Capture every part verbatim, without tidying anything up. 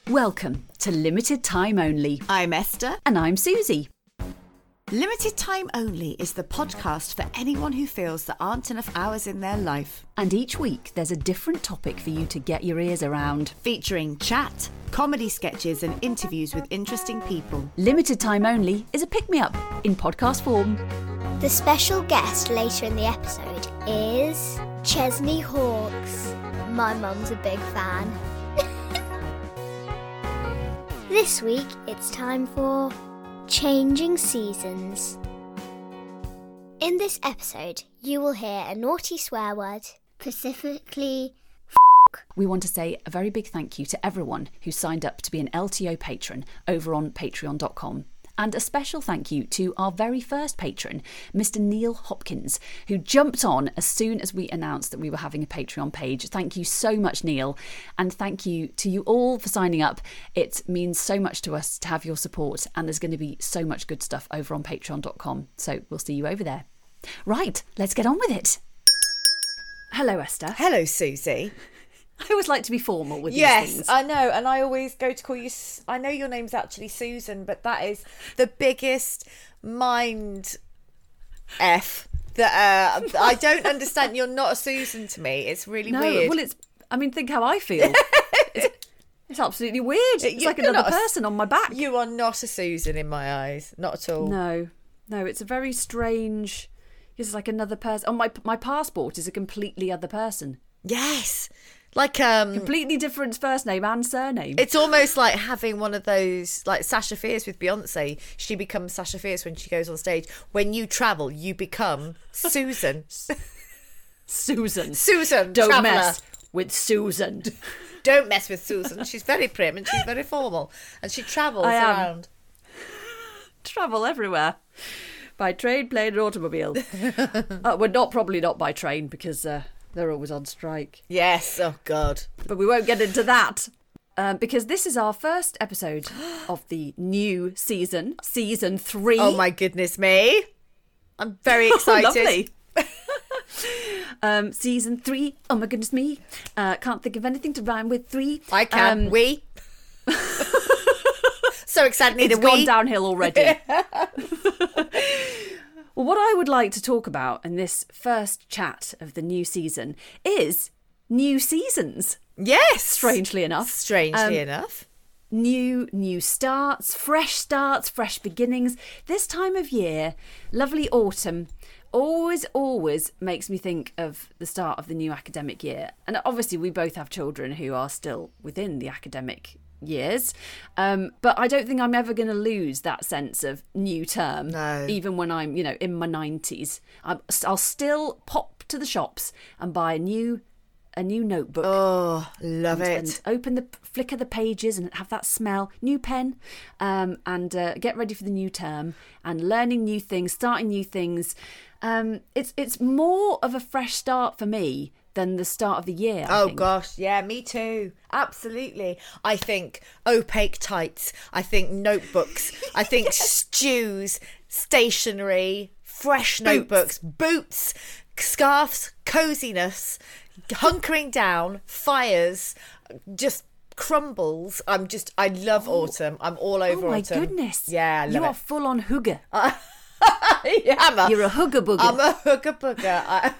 Welcome to Limited Time Only. I'm Esther. And I'm Susie. Limited Time Only is the podcast for anyone who feels there aren't enough hours in their life. And each week there's a different topic for you to get your ears around. Featuring chat, comedy sketches and interviews with interesting people. Limited Time Only is a pick-me-up in podcast form. The special guest later in the episode is Chesney Hawkes. My mum's a big fan. This week it's time for Changing Seasons. In this episode, you will hear a naughty swear word, specifically f***. We want to say a very big thank you to everyone who signed up to be an L T O patron over on patreon dot com. And a special thank you to our very first patron, Mister Neil Hopkins, who jumped on as soon as we announced that we were having a Patreon page. Thank you so much, Neil. And thank you to you all for signing up. It means so much to us to have your support. And there's going to be so much good stuff over on patreon dot com. So we'll see you over there. Right, let's get on with it. Hello, Esther. Hello, Susie. I always like to be formal with yes, these things. I know, and I always go to call you... I know your name's actually Susan, but that is the biggest mind F that uh, I don't understand. You're not a Susan to me. It's really no, weird. Well, it's... I mean, think how I feel. it's, it's absolutely weird. It's You're like another not a- person on my back. You are not a Susan in my eyes. Not at all. No, no, it's a very strange... It's like another person. Oh, my my passport is a completely other person. Yes. Like, um... Completely different first name and surname. It's almost like having one of those, like Sasha Fierce with Beyonce. She becomes Sasha Fierce when she goes on stage. When you travel, you become Susan. Susan. Susan, Don't traveller. mess with Susan. Don't mess with Susan. She's very prim and she's very formal. And she travels I am. around. Travel everywhere. By train, plane and automobile. uh, well, not probably not by train because uh, they're always on strike. Yes, oh God. But we won't get into that. Um, because this is our first episode of the new season, season three. Oh my goodness me. I'm very excited. Lovely. um, season three. Oh my goodness me. Uh, can't think of anything to rhyme with three. I can. Um, we. So excited. Need It's a gone wee. downhill already. Well, what I would like to talk about in this first chat of the new season is new seasons. Yes. Strangely enough. Strangely Um, enough. New, new starts, fresh starts, fresh beginnings. This time of year, lovely autumn, always, always makes me think of the start of the new academic year. And obviously we both have children who are still within the academic years. Um, but I don't think I'm ever going to lose that sense of new term. No. Even when I'm, you know, in my nineties. I'm, I'll still pop to the shops and buy a new a new notebook. Oh, love and, it. and open the flick of the pages and have that smell. New pen, um, and uh, get ready for the new term and learning new things, starting new things. Um, it's it's more of a fresh start for me than the start of the year. I Oh think. gosh, yeah, me too. Absolutely. I think opaque tights. I think notebooks. I think stews, stationery, fresh notebooks, boots, scarves, coziness, hunkering down, fires, just crumbles. I'm just, I love autumn. I'm all over Oh my autumn. goodness! Yeah, I love you it. are full on hooger. I am a, You're a hooger booger. I'm a hooker booger. I,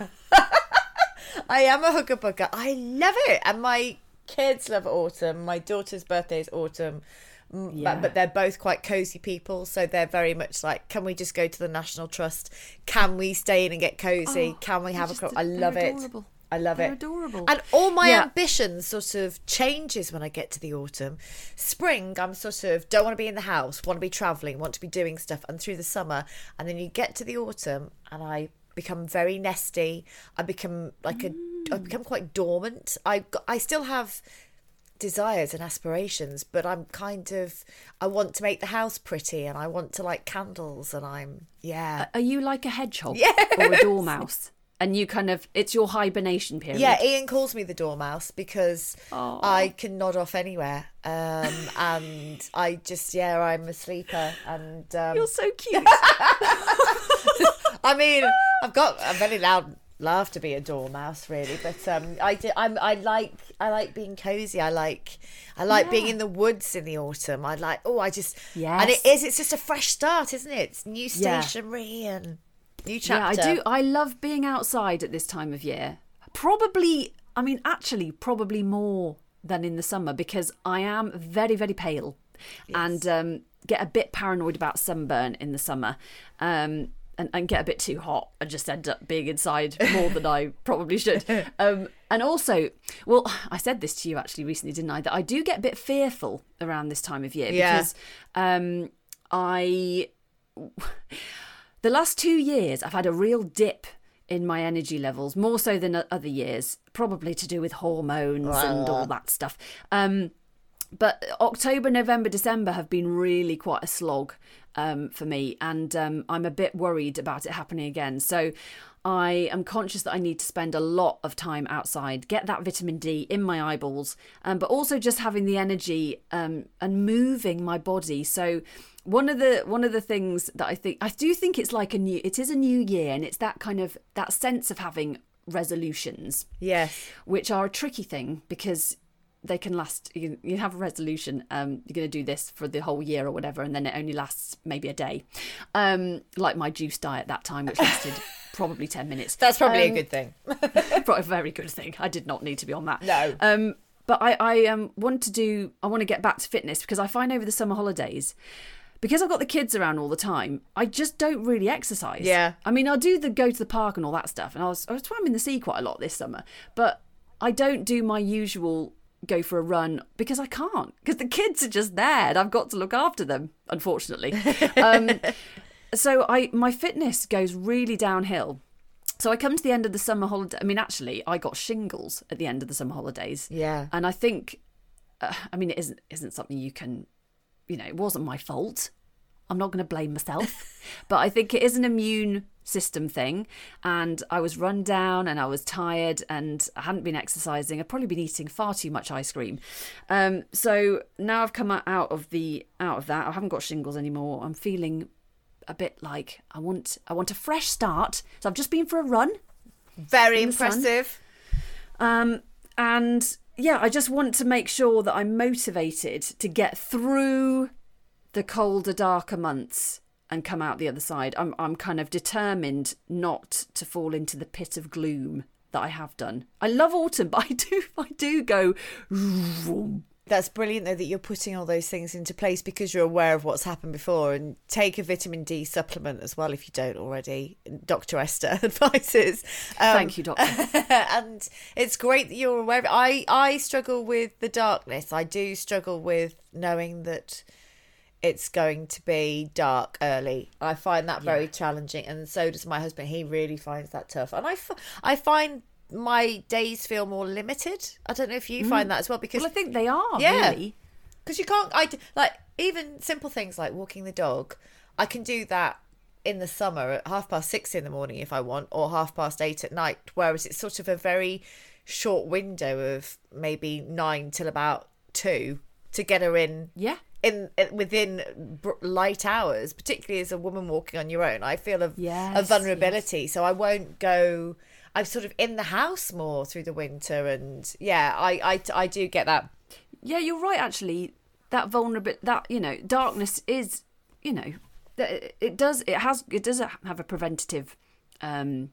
I am a hooker booger. I love it. And my kids love autumn. My daughter's birthday is autumn. M- Yeah. But, but they're both quite cosy people. So they're very much like, can we just go to the National Trust? Can we stay in and get cozy? Oh, can we they're have a... just- cro- I they're love it. adorable. I love They're it. adorable. And all my Yeah. ambitions sort of changes when I get to the autumn. Spring, I'm sort of don't want to be in the house, want to be travelling, want to be doing stuff. And through the summer, and then you get to the autumn, and I become very nesty. I become like a, I become quite dormant. I I still have desires and aspirations, but I'm kind of, I want to make the house pretty, and I want to like candles, and I'm yeah. Are you like a hedgehog Yes. or a dormouse? And you kind of, it's your hibernation period. Yeah, Ian calls me the dormouse because Aw. I can nod off anywhere. Um, and I just, yeah, I'm a sleeper. And um, You're so cute. I mean, I've got a very loud love to be a dormouse, really, but um, I do, I'm, I like I like being cozy. I like I like Yeah. being in the woods in the autumn. I like oh, I just Yes. and it is. It's just a fresh start, isn't it? It's new Yeah. stationery and new Yeah, chapter. I do. I love being outside at this time of year. Probably, I mean, actually, probably more than in the summer because I am very, very pale and um, get a bit paranoid about sunburn in the summer. Um, And, and get a bit too hot and just end up being inside more than I probably should. Um, and also, well, I said this to you actually recently, didn't I? That I do get a bit fearful around this time of year Yeah. because um, I, the last two years, I've had a real dip in my energy levels, more so than other years, probably to do with hormones and all that stuff. Um, But October, November, December have been really quite a slog um, for me. And um, I'm a bit worried about it happening again. So I am conscious that I need to spend a lot of time outside, get that vitamin D in my eyeballs, um, but also just having the energy um, and moving my body. So one of the one of the things that I think, I do think it's like a new, it is a new year. And it's that kind of, that sense of having resolutions, Yes. which are a tricky thing because they can last. You, you have a resolution. Um, you're going to do this for the whole year or whatever, and then it only lasts maybe a day. Um, like my juice diet that time, which lasted probably ten minutes. That's probably Um, a good thing. Probably a very good thing. I did not need to be on that. No. Um, but I, I um want to do. I want to get back to fitness because I find over the summer holidays, because I've got the kids around all the time, I just don't really exercise. Yeah. I mean, I'll do the go to the park and all that stuff, and I was I was swimming in the sea quite a lot this summer, but I don't do my usual go for a run because I can't, because the kids are just there and I've got to look after them, unfortunately. um, so I my fitness goes really downhill. So I come to the end of the summer holiday. I mean, actually, I got shingles at the end of the summer holidays. Yeah. And I think, uh, I mean, it isn't isn't something you can, you know, it wasn't my fault. I'm not going to blame myself. But I think it is an immune system thing. And I was run down and I was tired and I hadn't been exercising. I'd probably been eating far too much ice cream. Um, so now I've come out of the out of that. I haven't got shingles anymore. I'm feeling a bit like I want I want a fresh start. So I've just been for a run. Very in the sun. impressive. Um, and yeah, I just want to make sure that I'm motivated to get through the colder, darker months and come out the other side. I'm I'm kind of determined not to fall into the pit of gloom that I have done. I love autumn, but I do I do go vroom. That's brilliant, though, that you're putting all those things into place because you're aware of what's happened before. And take a vitamin D supplement as well if you don't already. Doctor Esther advises. Um, Thank you, doctor. And it's great that you're aware of it. I, I struggle with the darkness. I do struggle with knowing that it's going to be dark early. I find that very Yeah. challenging. And so does my husband. He really finds that tough. And I, f- I find my days feel more limited. I don't know if you find that as well, because Well, I think they are, Yeah. really. because you can't, I d- like even simple things like walking the dog. I can do that in the summer at half past six in the morning if I want, or half past eight at night. Whereas it's sort of a very short window of maybe nine till about two to get her in. Yeah. In, in within br- light hours, particularly as a woman walking on your own, I feel a, a Yes, vulnerability. So I won't go. I'm sort of in the house more through the winter, and yeah, I I, I do get that. Yeah, you're right, actually. That vulnerable, that, you know, darkness is, you know, that it does, it has, it does have a preventative um,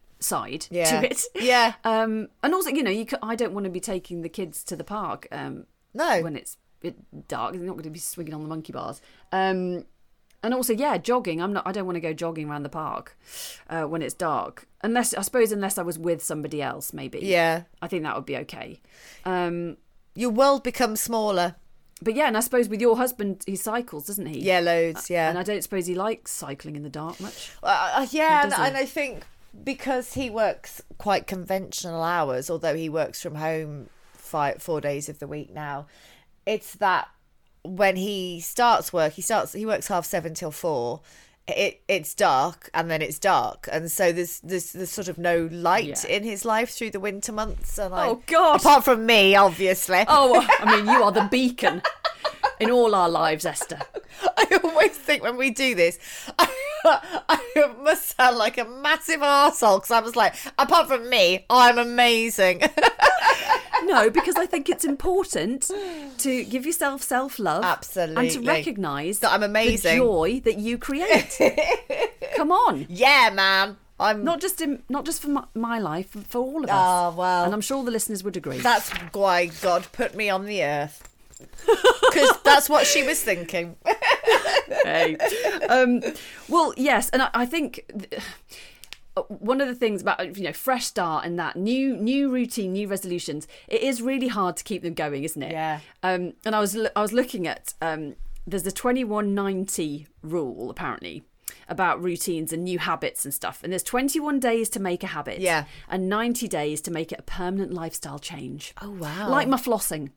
side Yeah. to it. Yeah. Um, and also, you know, you can, I don't want to be taking the kids to the park um, No. when it's bit dark. They're not going to be swinging on the monkey bars. Um, and also, yeah, jogging. I'm not. I don't want to go jogging around the park uh, when it's dark. Unless, I suppose, unless I was with somebody else, maybe. Yeah, I think that would be okay. Um, your world becomes smaller. but yeah, and I suppose with your husband, he cycles, doesn't he? Yeah, loads. Yeah, And I don't suppose he likes cycling in the dark much. Uh, yeah, and, does he? and I think because he works quite conventional hours, although he works from home five, four days of the week now, it's that when he starts work, he starts he works half seven till four. It it's dark and then it's dark, and so there's there's, there's sort of no light Yeah. in his life through the winter months. And I, Oh, God. apart from me, obviously. Oh, I mean, you are the beacon in all our lives, Esther. I always think when we do this, I I must sound like a massive arsehole because I was like, apart from me, I'm amazing. No, because I think it's important to give yourself self-love. Absolutely. And to recognise that I'm amazing. The joy that you create. Come on. Yeah, man. I'm Not just in, not just for my, my life, for all of us. Oh, well. And I'm sure the listeners would agree. That's why God put me on the earth. Because that's what she was thinking. Hey. Um, well, yes, and I, I think th- one of the things about, you know, fresh start and that new new routine, new resolutions, it is really hard to keep them going, isn't it? Yeah. Um, and I was lo- I was looking at um, there's the twenty-one ninety rule apparently about routines and new habits and stuff, and there's twenty-one days to make a habit, Yeah. and ninety days to make it a permanent lifestyle change. Oh, wow. Like my flossing,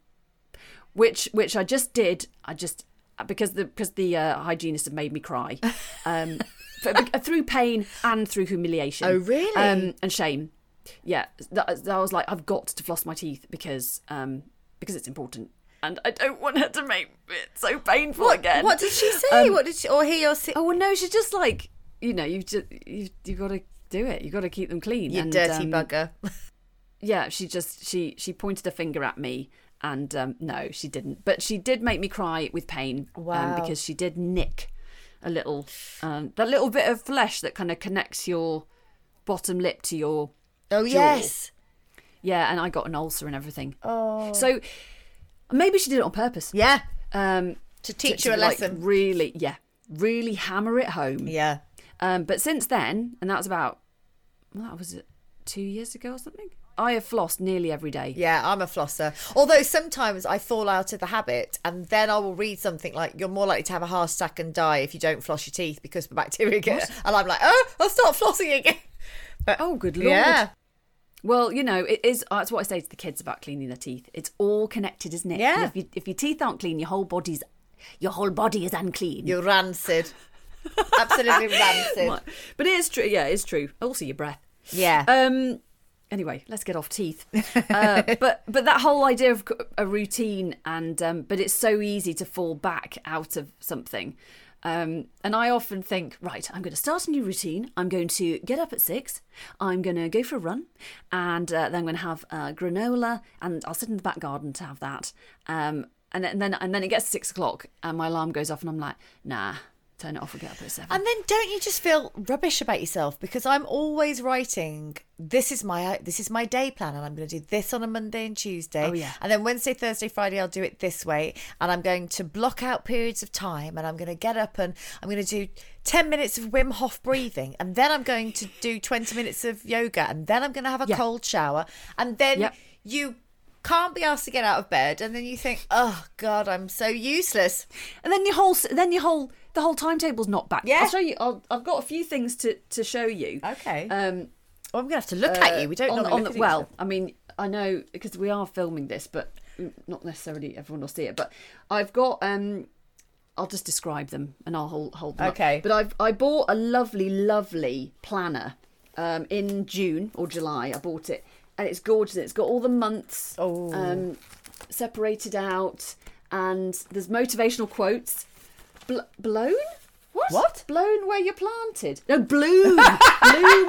which which I just did. I just because the because the uh, hygienist had made me cry, um, f- through pain and through humiliation. Oh, really? Um, and shame. Yeah, that, that I was like, I've got to floss my teeth because um, because it's important, and I don't want her to make it so painful What, again. what did she say? Um, what did she, or he or si- Oh well, no, she's just like, you know, you've just you've, you've got to do it. You've got to keep them clean. you and, dirty um, bugger. Yeah, she just she she pointed a finger at me, and um, no, she didn't. But she did make me cry with pain. Wow. Um, because she did nick a little um, that little bit of flesh that kind of connects your bottom lip to your Oh, jaw. yes. Yeah, and I got an ulcer and everything. Oh. So maybe she did it on purpose. Yeah. Um, To teach to, you a to, like, lesson. really, yeah, really hammer it home. Yeah. Um, but since then, and that was about, well, that was two years ago or something, I have flossed nearly every day. Yeah, I'm a flosser. Although sometimes I fall out of the habit and then I will read something like, you're more likely to have a heart attack and die if you don't floss your teeth because the bacteria get... And I'm like, oh, I'll start flossing again. But, Oh, good Lord. yeah. Well, you know, it is. That's what I say to the kids about cleaning their teeth. It's all connected, isn't it? Yeah. And if, you, if your teeth aren't clean, your whole body's your whole body is unclean. You're rancid. Absolutely rancid. But it is true. Yeah, it's true. Also, your breath. Yeah. Um. Anyway, let's get off teeth. Uh, but but that whole idea of a routine and um, but it's so easy to fall back out of something. Um, and I often think, right, I'm going to start a new routine. I'm going to get up at six. I'm going to go for a run, and uh, then I'm going to have uh, granola, and I'll sit in the back garden to have that. Um, and then and then and then it gets to six o'clock, and my alarm goes off, and I'm like, nah. Turn it off and get up at seven. And then don't you just feel rubbish about yourself? Because I'm always writing, this is my this is my day plan, and I'm going to do this on a Monday and Tuesday. Oh, yeah. And then Wednesday, Thursday, Friday, I'll do it this way. And I'm going to block out periods of time, and I'm going to get up and I'm going to do ten minutes of Wim Hof breathing, and then I'm going to do twenty minutes of yoga, and then I'm going to have a Yeah. cold shower. And then Yep. you can't be asked to get out of bed, and then you think, oh God, I'm so useless. And then your whole, then your whole, the whole timetable's not back. Yeah. I'll show you. I'll, I've got a few things to, to show you. Okay. Um, Oh, I'm going to have to look at you. We don't on, normally on look the, at each well, other. I mean, I know because we are filming this, but not necessarily everyone will see it. But I've got. Um, I'll just describe them and I'll hold, hold them up. Okay. But I've I bought a lovely, lovely planner um, in June or July. I bought it, and it's gorgeous. It's got all the months Oh. um, separated out, and there's motivational quotes. Bl- blown? What? What? Blown where you're planted? No, bloom. bloom.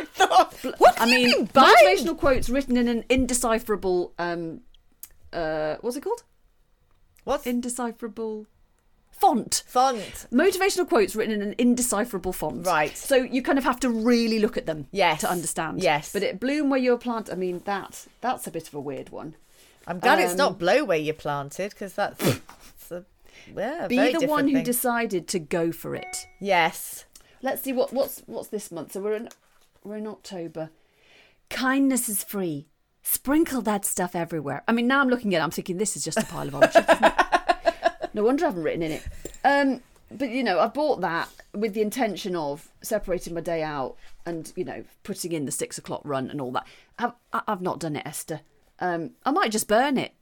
What do I you mean, mean, bind? motivational quotes written in an indecipherable, um, uh, what's it called? What's Indecipherable font. font? Motivational quotes written in an indecipherable font. Right. So you kind of have to really look at them Yes. to understand. Yes. But it bloom where you're planted. I mean, that that's a bit of a weird one. I'm glad it's Um, not blow where you're planted, because that's, that's a, yeah, a Be very the different one who thing. decided to go for it. Yes. Let's see what what's what's this month. So we're in we're in October. Kindness is free. Sprinkle that stuff everywhere. I mean, now I'm looking at it, I'm thinking this is just a pile of old shit, isn't it? No wonder I haven't written in it. Um, but you know, I bought that with the intention of separating my day out and, you know, putting in the six o'clock run and all that. I've, I've not done it, Esther. Um, I might just burn it.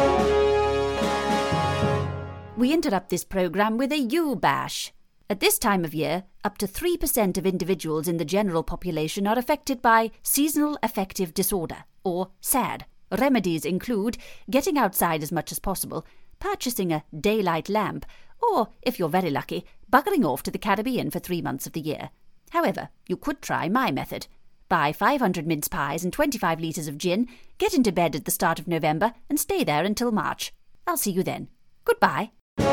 We interrupt this programme with a U-bash. At this time of year, up to three percent of individuals in the general population are affected by seasonal affective disorder, or SAD. Remedies include getting outside as much as possible, purchasing a daylight lamp, or, if you're very lucky, buggering off to the Caribbean for three months of the year. However, you could try my method. Buy five hundred mince pies and twenty-five litres of gin, get into bed at the start of November, and stay there until March. I'll see you then. Goodbye.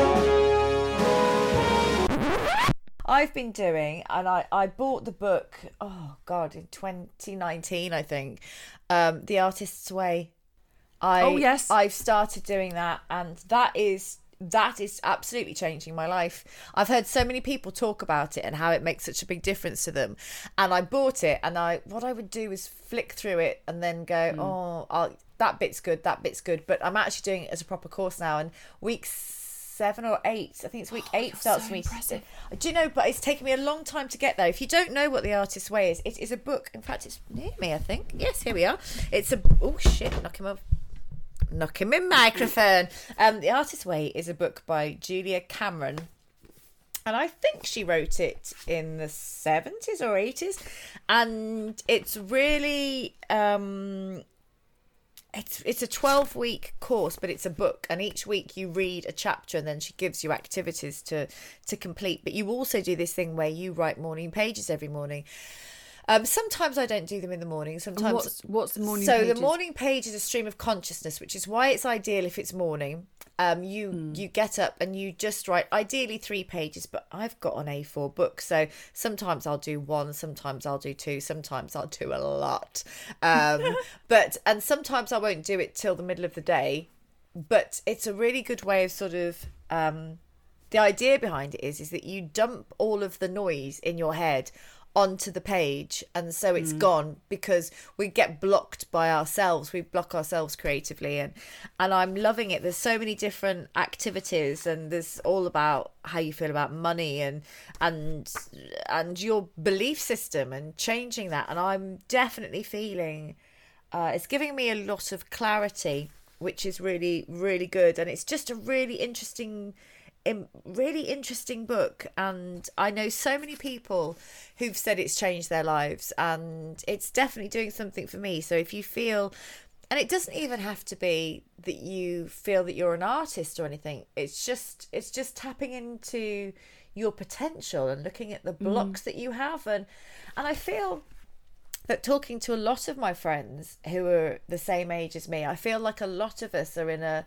I've been doing, and I, I bought the book, oh God, in twenty nineteen, I think, um, The Artist's Way. I, Oh, yes. I've started doing that, and that is that is absolutely changing my life. I've heard so many people talk about it and how it makes such a big difference to them. And I bought it, and I what I would do is flick through it and then go, mm. oh, I'll, that bit's good, that bit's good. But I'm actually doing it as a proper course now, and weeks seven or eight, I think it's week oh, eight starts so for me. Impressive. Do you know, but it's taken me a long time to get there. If you don't know what The Artist's Way is, it is a book. In fact, it's near me, I think. Yes, here we are. It's a, oh shit, knock him off. Knocking my microphone. Um, The Artist's Way is a book by Julia Cameron, and I think she wrote it in the seventies or eighties, and it's really um, it's it's a twelve week course, but it's a book, and each week you read a chapter, and then she gives you activities to to complete. But you also do this thing where you write morning pages every morning. Um, sometimes I don't do them in the morning. Sometimes what's, what's the morning so pages? the morning page is a stream of consciousness, which is why it's ideal if it's morning. Um, you mm. you get up and you just write ideally three pages, but I've got an A four book, so sometimes I'll do one, sometimes I'll do two, sometimes I'll do a lot. Um, but and sometimes I won't do it till the middle of the day. But it's a really good way of sort of um, the idea behind it is is that you dump all of the noise in your head onto the page, and so it's mm. gone, because we get blocked by ourselves, we block ourselves creatively, and and I'm loving it. There's so many different activities, and there's all about how you feel about money and and and your belief system and changing that, and I'm definitely feeling uh, it's giving me a lot of clarity, which is really really good, and it's just a really interesting really interesting book. And I know so many people who've said it's changed their lives, and it's definitely doing something for me. So if you feel, and it doesn't even have to be that you feel that you're an artist or anything, it's just it's just tapping into your potential and looking at the blocks mm. that you have, and and I feel that talking to a lot of my friends who are the same age as me, I feel like a lot of us are in a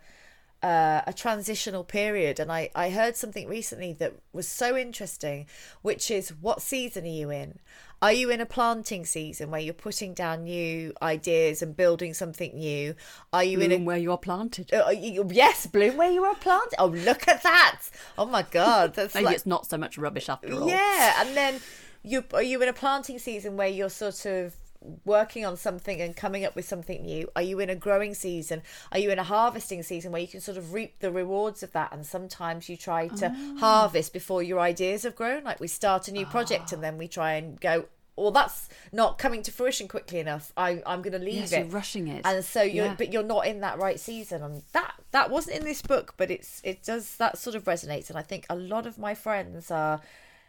Uh, a transitional period. And I, I heard something recently that was so interesting, which is, what season are you in? Are you in a planting season where you're putting down new ideas and building something new? Are you bloom in a where you are planted? Uh, you, yes, bloom where you are planted. Oh, look at that! Oh my God, that's maybe like, it's not so much rubbish after all. Yeah, and then you are you in a planting season where you're sort of working on something and coming up with something new? Are you in a growing season? Are you in a harvesting season where you can sort of reap the rewards of that? And sometimes you try to oh. harvest before your ideas have grown. Like we start a new project oh. and then we try and go, well, that's not coming to fruition quickly enough. I, I'm going to leave yes, it. You're rushing it. And so you're, yeah. but you're not in that right season. And that, that wasn't in this book, but it's, it does, that sort of resonates. And I think a lot of my friends are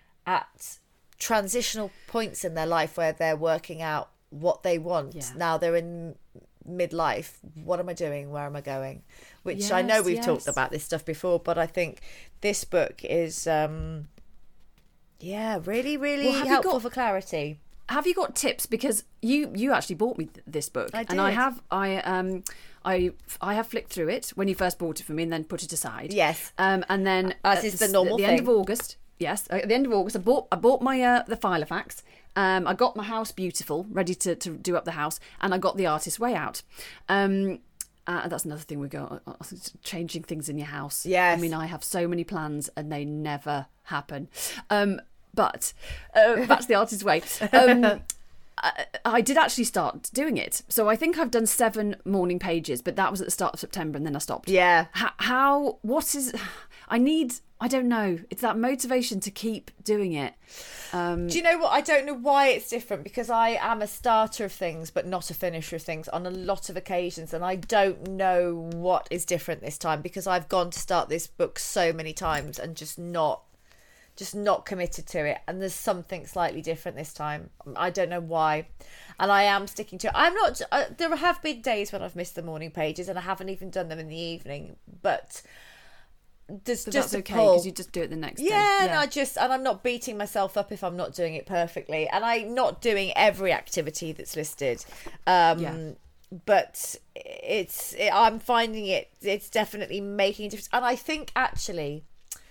at transitional points in their life where they're working out what they want. Yeah. Now they're in midlife. What am I doing? Where am I going? Which yes, I know we've yes. talked about this stuff before, but I think this book is um yeah really really well, helpful got, for clarity. Have you got tips? Because you you actually bought me th- this book, I did. and I have I um I I have flicked through it when you first bought it for me, and then put it aside. Yes. Um and then as is the normal at the thing. end of August. Yes, at the end of August, I bought I bought my uh, the Filofax. Um, I got my house beautiful, ready to, to do up the house, and I got The Artist's Way out. Um, uh, that's another thing we go uh, changing things in your house. Yes. I mean, I have so many plans and they never happen. Um, but uh, that's The Artist's Way. Um, I, I did actually start doing it, so I think I've done seven morning pages, but that was at the start of September, and then I stopped. Yeah. How? how what is? I need. I don't know. It's that motivation to keep doing it. Um, Do you know what? I don't know why it's different, because I am a starter of things but not a finisher of things on a lot of occasions, and I don't know what is different this time, because I've gone to start this book so many times and just not just not committed to it, and there's something slightly different this time. I don't know why, and I am sticking to it. I'm not uh, there have been days when I've missed the morning pages and I haven't even done them in the evening, but there's So just that's a okay pull. because you just do it the next day. Yeah, and I just and I'm not beating myself up if I'm not doing it perfectly, and I'm not doing every activity that's listed. Um, Yeah. But it's it, I'm finding it. It's definitely making a difference, and I think actually,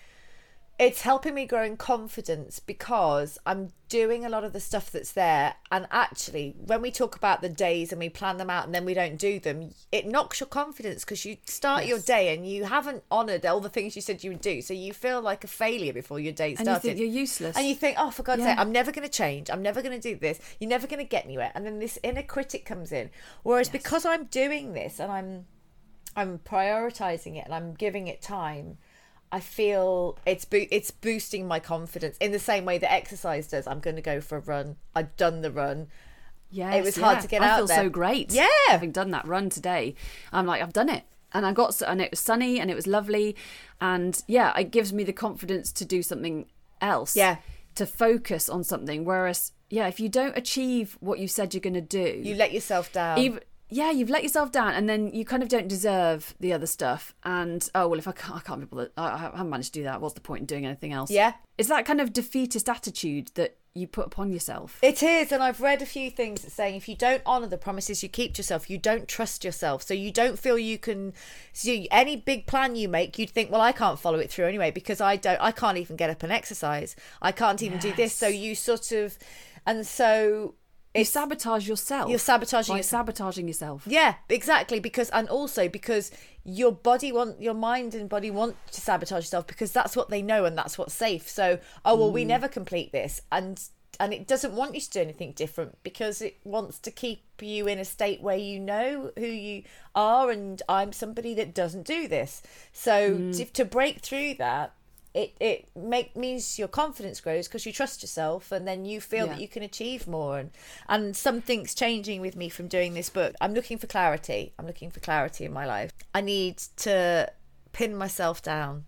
it's helping me grow in confidence because I'm doing a lot of the stuff that's there. And actually, when we talk about the days and we plan them out and then we don't do them, it knocks your confidence because you start Yes. your day and you haven't honoured all the things you said you would do. So you feel like a failure before your day And you started. think you're useless. And you think, oh, for God's Yeah. sake, I'm never going to change. I'm never going to do this. You're never going to get anywhere. And then this inner critic comes in. Whereas Yes. because I'm doing this and I'm I'm prioritising it and I'm giving it time, I feel it's bo- it's boosting my confidence in the same way that exercise does. I'm going to go for a run. I've done the run. Yes, It was hard to get I out feel there. so great. Yeah. Having done that run today, I'm like, I've done it. And I got, s- and it was sunny and it was lovely. And yeah, it gives me the confidence to do something else. Yeah. To focus on something. Whereas, yeah, if you don't achieve what you said you're going to do, You let yourself down. even, yeah, you've let yourself down, and then you kind of don't deserve the other stuff. And oh well, if I can't, I can't be bothered. I, I haven't managed to do that. What's the point in doing anything else? Yeah. It's that kind of defeatist attitude that you put upon yourself. It is, and I've read a few things that saying if you don't honour the promises you keep to yourself, you don't trust yourself. So you don't feel you can see any big plan you make, you'd think, well, I can't follow it through anyway because I don't I can't even get up and exercise. I can't even do this. So you sort of and so You it's sabotage yourself. You're sabotaging by yourself. sabotaging yourself. Yeah, exactly. Because and also because your body want your mind and body want to sabotage yourself because that's what they know and that's what's safe. So oh well, we never complete this, and and it doesn't want you to do anything different because it wants to keep you in a state where you know who you are, and I'm somebody that doesn't do this. So to, to break through that. It it make means your confidence grows because you trust yourself and then you feel Yeah. that you can achieve more and and something's changing with me from doing this book. I'm looking for clarity. I'm looking for clarity in my life. I need to pin myself down.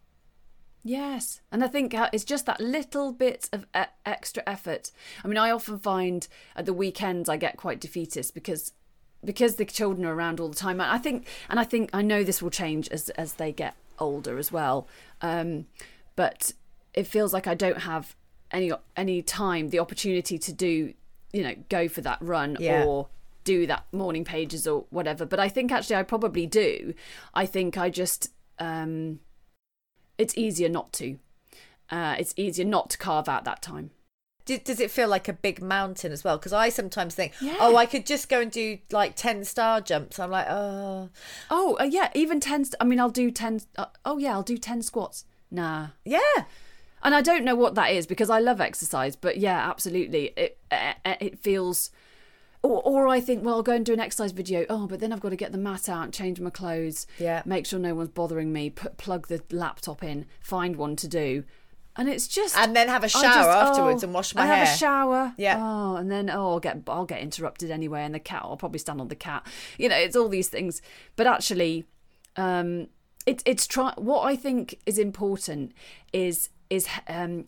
Yes. And I think uh, it's just that little bit of e- extra effort. I mean, I often find at the weekends I get quite defeatist because because the children are around all the time. I think, and I think I know this will change as as they get older as well. Um, but it feels like I don't have any any time, the opportunity to do, you know, go for that run Yeah. or do that morning pages or whatever. But I think actually I probably do. I think I just, um, it's easier not to. Uh, it's easier not to carve out that time. Do- Does it feel like a big mountain as well? Because I sometimes think, Yeah. oh, I could just go and do like ten star jumps. I'm like, oh, Oh, uh, yeah, even ten. St- I mean, I'll do ten. Uh, oh, yeah, I'll do ten squats. Nah. yeah. And I don't know what that is because I love exercise, but yeah, absolutely. It uh, it feels, or or I think, well, I'll go and do an exercise video. Oh, but then I've got to get the mat out, change my clothes, Yeah. make sure no one's bothering me, put plug the laptop in, find one to do, and it's just And then have a I shower just- afterwards oh, and wash my and hair. have a shower. Yeah. Oh, and then oh, I'll get I'll get interrupted anyway, and the cat. I'll probably stand on the cat. You know, it's all these things. But actually, um, it's it's try. What I think is important is is um,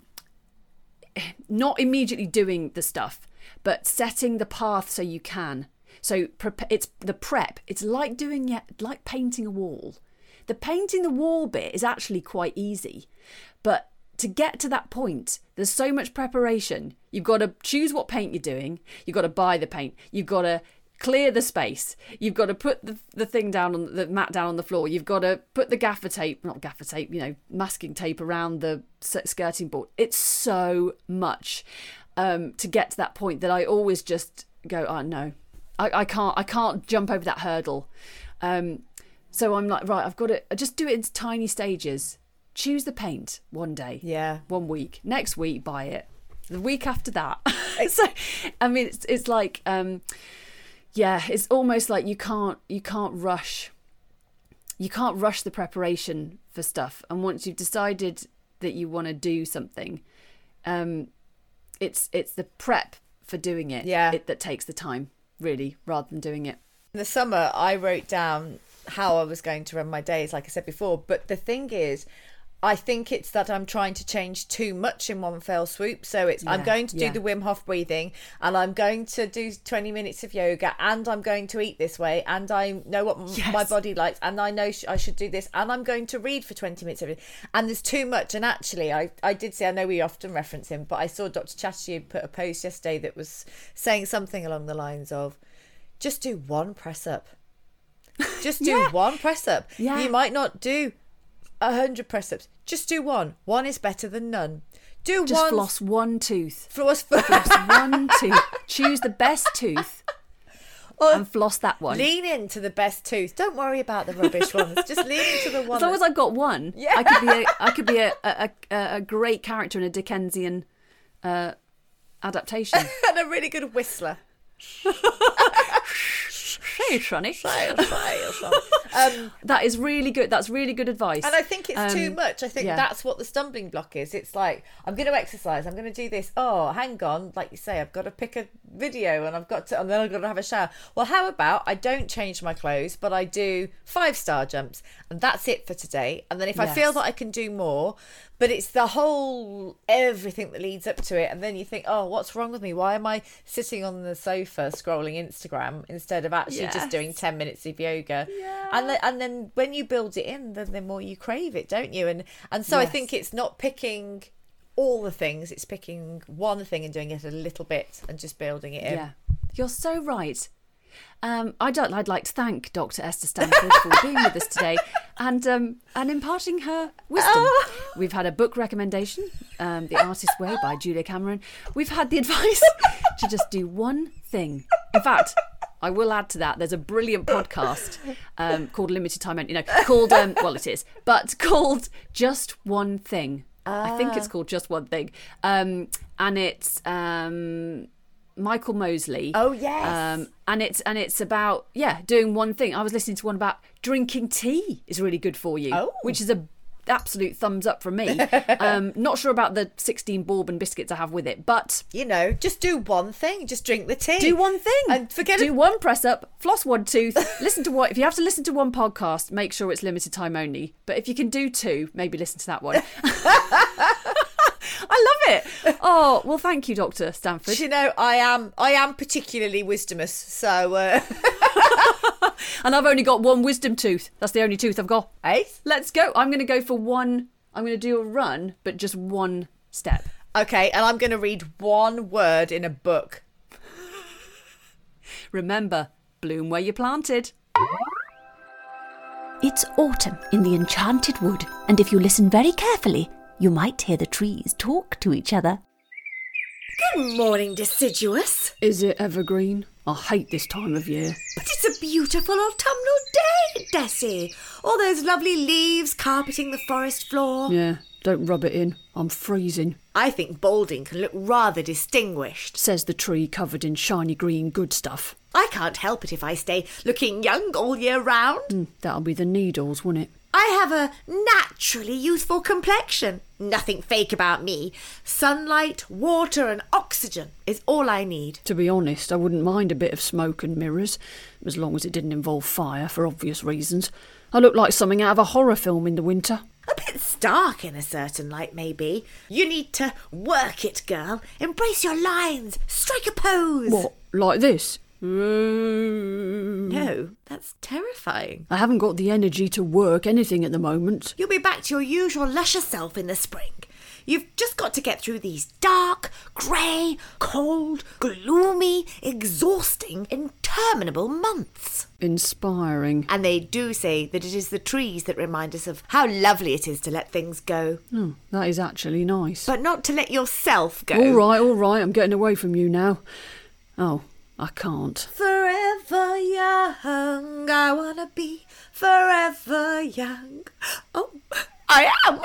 not immediately doing the stuff, but setting the path so you can. So prep- it's the prep. It's like doing yet like painting a wall. The painting the wall bit is actually quite easy, but to get to that point, there's so much preparation. You've got to choose what paint you're doing. You've got to buy the paint. You've got to clear the space. You've got to put the, the thing down on the mat down on the floor. You've got to put the gaffer tape, not gaffer tape, you know, masking tape around the skirting board. It's so much um, to get to that point that I always just go, oh no, I, I can't, I can't jump over that hurdle. Um, so I'm like, right, I've got to just do it in tiny stages. Choose the paint one day, Yeah. one week. Next week, buy it. The week after that. So, I mean, it's it's like, um, yeah, it's almost like you can't you can't rush. You can't rush the preparation for stuff. And once you've decided that you want to do something, um, it's it's the prep for doing it, Yeah. it that takes the time, really, rather than doing it. In the summer, I wrote down how I was going to run my days, like I said before. But the thing is, I think it's that I'm trying to change too much in one fell swoop. So it's I'm Yeah, going to do yeah. the Wim Hof breathing, and I'm going to do twenty minutes of yoga, and I'm going to eat this way, and I know what m- Yes. my body likes, and I know sh- I should do this, and I'm going to read for twenty minutes every day. And there's too much. And actually, I, I did say, I know we often reference him, but I saw Doctor Chatterjee put a post yesterday that was saying something along the lines of, just do one press up. Just do Yeah. one press up. Yeah. You might not do a hundred press ups. Just do one. One is better than none. Do Just one. floss one tooth. Floss. Floss one tooth. Choose the best tooth and floss that one. Lean into the best tooth. Don't worry about the rubbish ones. Just lean into the one. As long as that's- I've got one, Yeah. I could be a, I could be a, a, a, a great character in a Dickensian uh, adaptation. and a really good whistler. Hey, Shunny. um, That is really good. That's really good advice. And I think it's too Um, much. I think yeah. that's what the stumbling block is. It's like, I'm going to exercise. I'm going to do this. Oh, hang on. Like you say, I've got to pick a video and I've got to, and then I've got to have a shower. Well, how about I don't change my clothes, but I do five star jumps, and that's it for today. And then if I feel Yes. that I can do more, but it's the whole, everything that leads up to it. And then you think, oh, what's wrong with me? Why am I sitting on the sofa scrolling Instagram instead of actually Yes. just doing ten minutes of yoga? And then, and then when you build it in, then the more you crave it, don't you? And and so I Yes. think it's not picking all the things, it's picking one thing and doing it a little bit and just building it in. Yeah, you're so right. Um, I don't. I'd like to thank Doctor Esther Stanford for being with us today and um, and imparting her wisdom. Oh. We've had a book recommendation, um, The Artist's Way by Julia Cameron. We've had the advice to just do one thing. In fact, I will add to that. There's a brilliant podcast um, called Limited Time Only. You know, called um, well, it is, but called Just One Thing. I think it's called Just One Thing, um, and it's. Um, Michael Mosley. Oh, yes. Um, and it's and it's about yeah doing one thing. I was listening to one about drinking tea is really good for you, Oh. which is a absolute thumbs up from me. um, not sure about the sixteen bourbon biscuits I have with it, but You know, just do one thing. Just drink the tea. do one thing And forget do it. one press up, floss one tooth, listen to what if you have to listen to one podcast, make sure it's limited time only. But if you can do two, maybe listen to that one. I love it. Oh well, thank you, Doctor Stanford. You know, I am I am particularly wisdomous, so uh, And I've only got one wisdom tooth. That's the only tooth I've got. Ace. Let's go. I'm going to go for one. I'm going to do a run, but just one step. Okay, and I'm going to read one word in a book. Remember, bloom where you're planted. It's autumn in the enchanted wood, and if you listen very carefully, you might hear the trees talk to each other. Good morning, Deciduous. Is it evergreen? I hate this time of year. But it's a beautiful autumnal day, Desi. All those lovely leaves carpeting the forest floor. Yeah, don't rub it in. I'm freezing, I think Balding can look rather distinguished. says the tree covered in shiny green good stuff. I can't help it if I stay looking young all year round. Mm, that'll be the needles, won't it? I have a naturally youthful complexion. Nothing fake about me. Sunlight, water and oxygen is all I need. To be honest, I wouldn't mind a bit of smoke and mirrors, as long as it didn't involve fire for obvious reasons. I look like something out of a horror film in the winter. A bit stark in a certain light, maybe. You need to work it, girl. Embrace your lines. Strike a pose. What, like this? No, that's terrifying. I haven't got the energy to work anything at the moment. You'll be back to your usual lusher self in the spring. You've just got to get through these dark, grey, cold, gloomy, exhausting, interminable months. Inspiring. And they do say that it is the trees that remind us of how lovely it is to let things go, Oh, that is actually nice. but not to let yourself go. All right, all right, I'm getting away from you now. Oh, I can't. Forever young, I wanna be forever young. Oh, I am.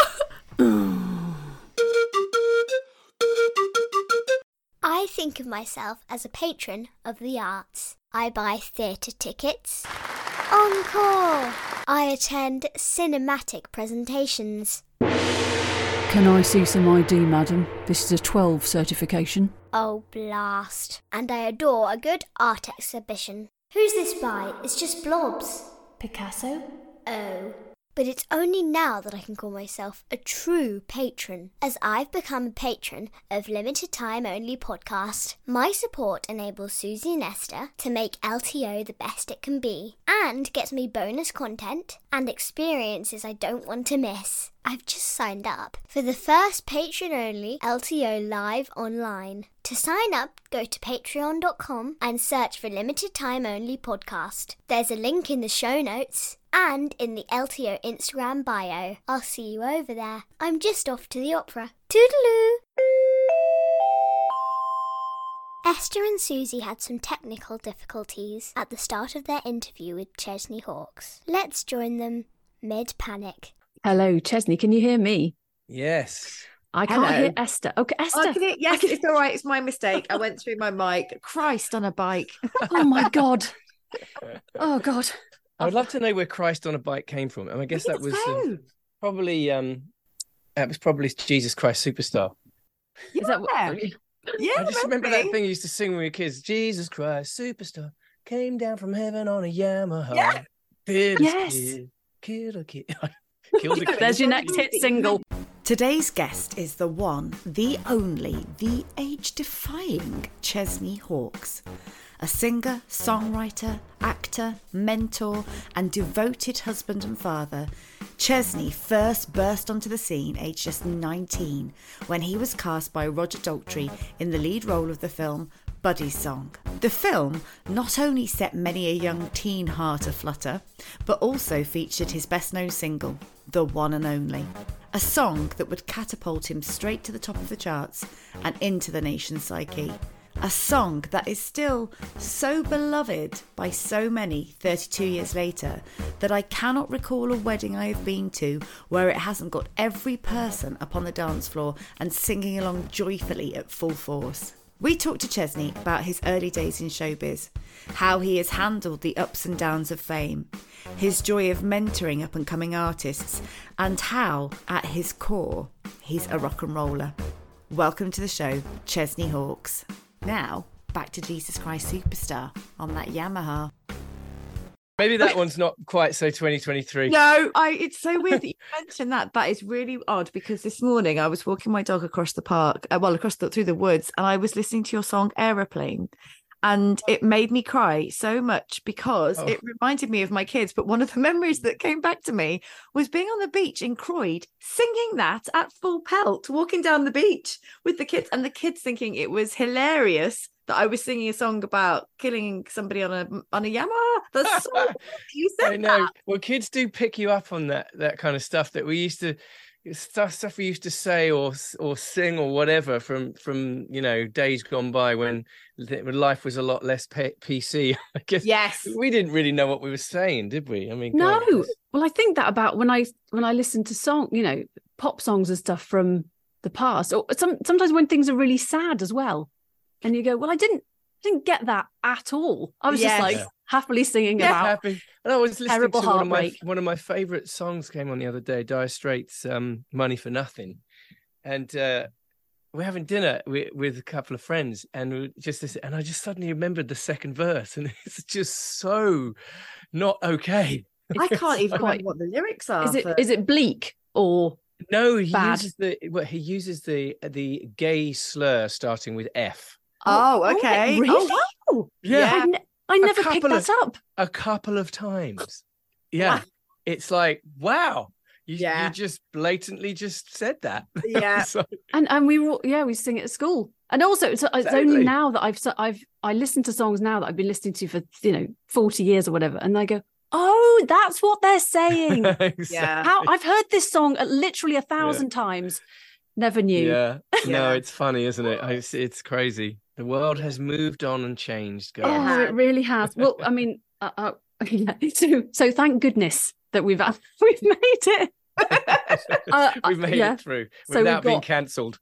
I think of myself as a patron of the arts. I buy theatre tickets. Encore! I attend cinematic presentations. Can I see some I D, madam? This is a twelve certification. Oh, blast. And I adore a good art exhibition. Who's this by? It's just blobs. Picasso? Oh. but it's only now that I can call myself a true patron, as I've become a patron of Limited Time Only podcast. My support enables Susie and Esther to make L T O the best it can be, and gets me bonus content and experiences I don't want to miss. I've just signed up for the first patron-only L T O live online. To sign up, go to patreon dot com and search for Limited Time Only podcast. There's a link in the show notes and in the L T O Instagram bio. I'll see you over there. I'm just off to the opera. Toodaloo! Esther and Susie had some technical difficulties at the start of their interview with Chesney Hawkes. Let's join them mid-panic. Hello, Chesney. Can you hear me? Yes. I can't Hello. hear Esther. Okay, Esther. I can hear, yes, I can- it's all right. It's my mistake. I went through my mic. Christ on a bike. Oh my God. Oh God. I would love to know where Christ on a bike came from. And I guess that was uh, probably um, that was probably Jesus Christ Superstar. Is that what? Yeah, I just remember maybe. that thing you used to sing when we were kids. Jesus Christ Superstar came down from heaven on a Yamaha. Yeah. Did a Yes. kid, killed a kid. Killed a kid. There's your next hit single. Today's guest is the one, the only, the age-defying Chesney Hawkes. A singer, songwriter, actor, mentor, and devoted husband and father, Chesney first burst onto the scene aged just nineteen when he was cast by Roger Daltrey in the lead role of the film Buddy's Song. The film not only set many a young teen heart aflutter, but also featured his best-known single, The One and Only. A song that would catapult him straight to the top of the charts and into the nation's psyche. A song that is still so beloved by so many thirty-two years later that I cannot recall a wedding I have been to where it hasn't got every person up on the dance floor and singing along joyfully at full force. We talked to Chesney about his early days in showbiz, how he has handled the ups and downs of fame, his joy of mentoring up-and-coming artists, and how, at his core, he's a rock and roller. Welcome to the show, Chesney Hawkes. Now, back to Jesus Christ Superstar on that Yamaha. Maybe that one's not quite so twenty twenty-three. No, I. It's so weird that you mentioned that. That is really odd because this morning I was walking my dog across the park, uh, well, across the, through the woods, and I was listening to your song Aeroplane, and it made me cry so much because Oh. it reminded me of my kids. But one of the memories that came back to me was being on the beach in Croyd, singing that at full pelt, walking down the beach with the kids, and the kids thinking it was hilarious that I was singing a song about killing somebody on a on a Yamaha. That's so weird you said I know. that. Well, kids do pick you up on that that kind of stuff that we used to stuff stuff we used to say or or sing or whatever from from you know days gone by when when life was a lot less P C. I guess Yes. we didn't really know what we were saying, did we? I mean, No. God. Well, I think that about when I when I listen to song, you know, pop songs and stuff from the past, or some sometimes when things are really sad as well, and you go, well, I didn't didn't get that at all. I was Yes. just like Yeah. happily singing Yeah. about. Happy. And I was listening terrible to one of my heartbreak. one of my favorite songs came on the other day, Dire Straits, um, "Money for Nothing," and uh, we're having dinner with, with a couple of friends, and we just this, and I just suddenly remembered the second verse, and it's just so not okay. I can't even Quite- remember what the lyrics are. Is it for- is it bleak or No, he Bad. uses the well, he uses the the gay slur starting with F. Oh, Oh, okay. really? Oh, wow. I, ne- I A never picked couple that of- up. A couple of times. Yeah, Wow. it's like wow, you, Yeah. you just blatantly just said that. Yeah. So- And and we were yeah we sing it at school. And also it's, it's only Totally. now that I've so- I've I listen to songs now that I've been listening to for you know forty years or whatever, and I go, oh, that's what they're saying. Exactly. How I've heard this song at literally a thousand times. Never knew. Yeah. No, Yeah. it's funny, isn't it? It's, it's crazy. The world has moved on and changed, guys. Oh, it really has. Well, I mean, uh, uh, yeah. so so thank goodness that we've we've made it. Uh, We've made yeah. it through So without we've being got- cancelled.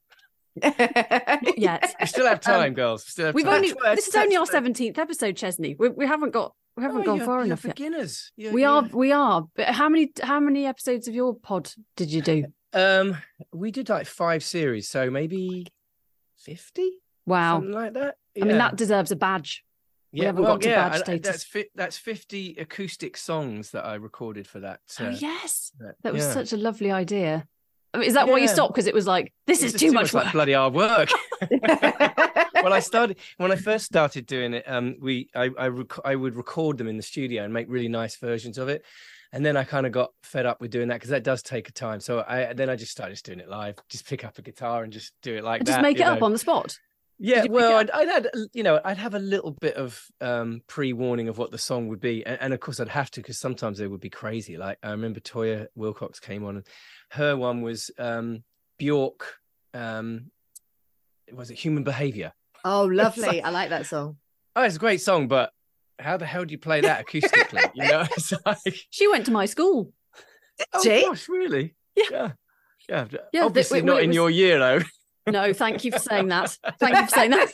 Not yet. We still have time, girls. We still have We've time. only Touch wood, this is only touch our wood. seventeenth episode, Chesney. We, we haven't got we haven't Oh, gone you're- far you're enough yet. beginners. You're- We are you're- we are. But how many how many episodes of your pod did you do? Um, we did like five series, so maybe fifty, Wow. something like that. I mean, Yeah. that deserves a badge. We Yeah, haven't well, got to yeah, badge I- status. that's fi- that's fifty acoustic songs that I recorded for that. Oh uh, yes, that- that was yeah. such a lovely idea. I mean, is that why you Yeah. stopped? Because it was like, this It's is just too much like work. bloody hard work. Well, I started when I first started doing it. Um, we I I, rec- I would record them in the studio and make really nice versions of it, and then I kind of got fed up with doing that because that does take a time. So I then I just started just doing it live. Just pick up a guitar and just do it like Just that. make you it up know. on the spot. Yeah, you pick well, it I'd, I'd had, you know, I'd have a little bit of um, pre-warning of what the song would be, and, and of course I'd have to because sometimes they would be crazy. Like I remember Toya Wilcox came on, and her one was um, Bjork. Um, was it Human Behavior? Oh, lovely. I like that song. Oh, it's a great song, but how the hell do you play that acoustically? You know, it's like, She went to my school. oh Jay? gosh, really? Yeah. yeah, yeah. Yeah, Obviously the- not well, it in was- your year though. No, thank you for saying that. Thank you for saying that.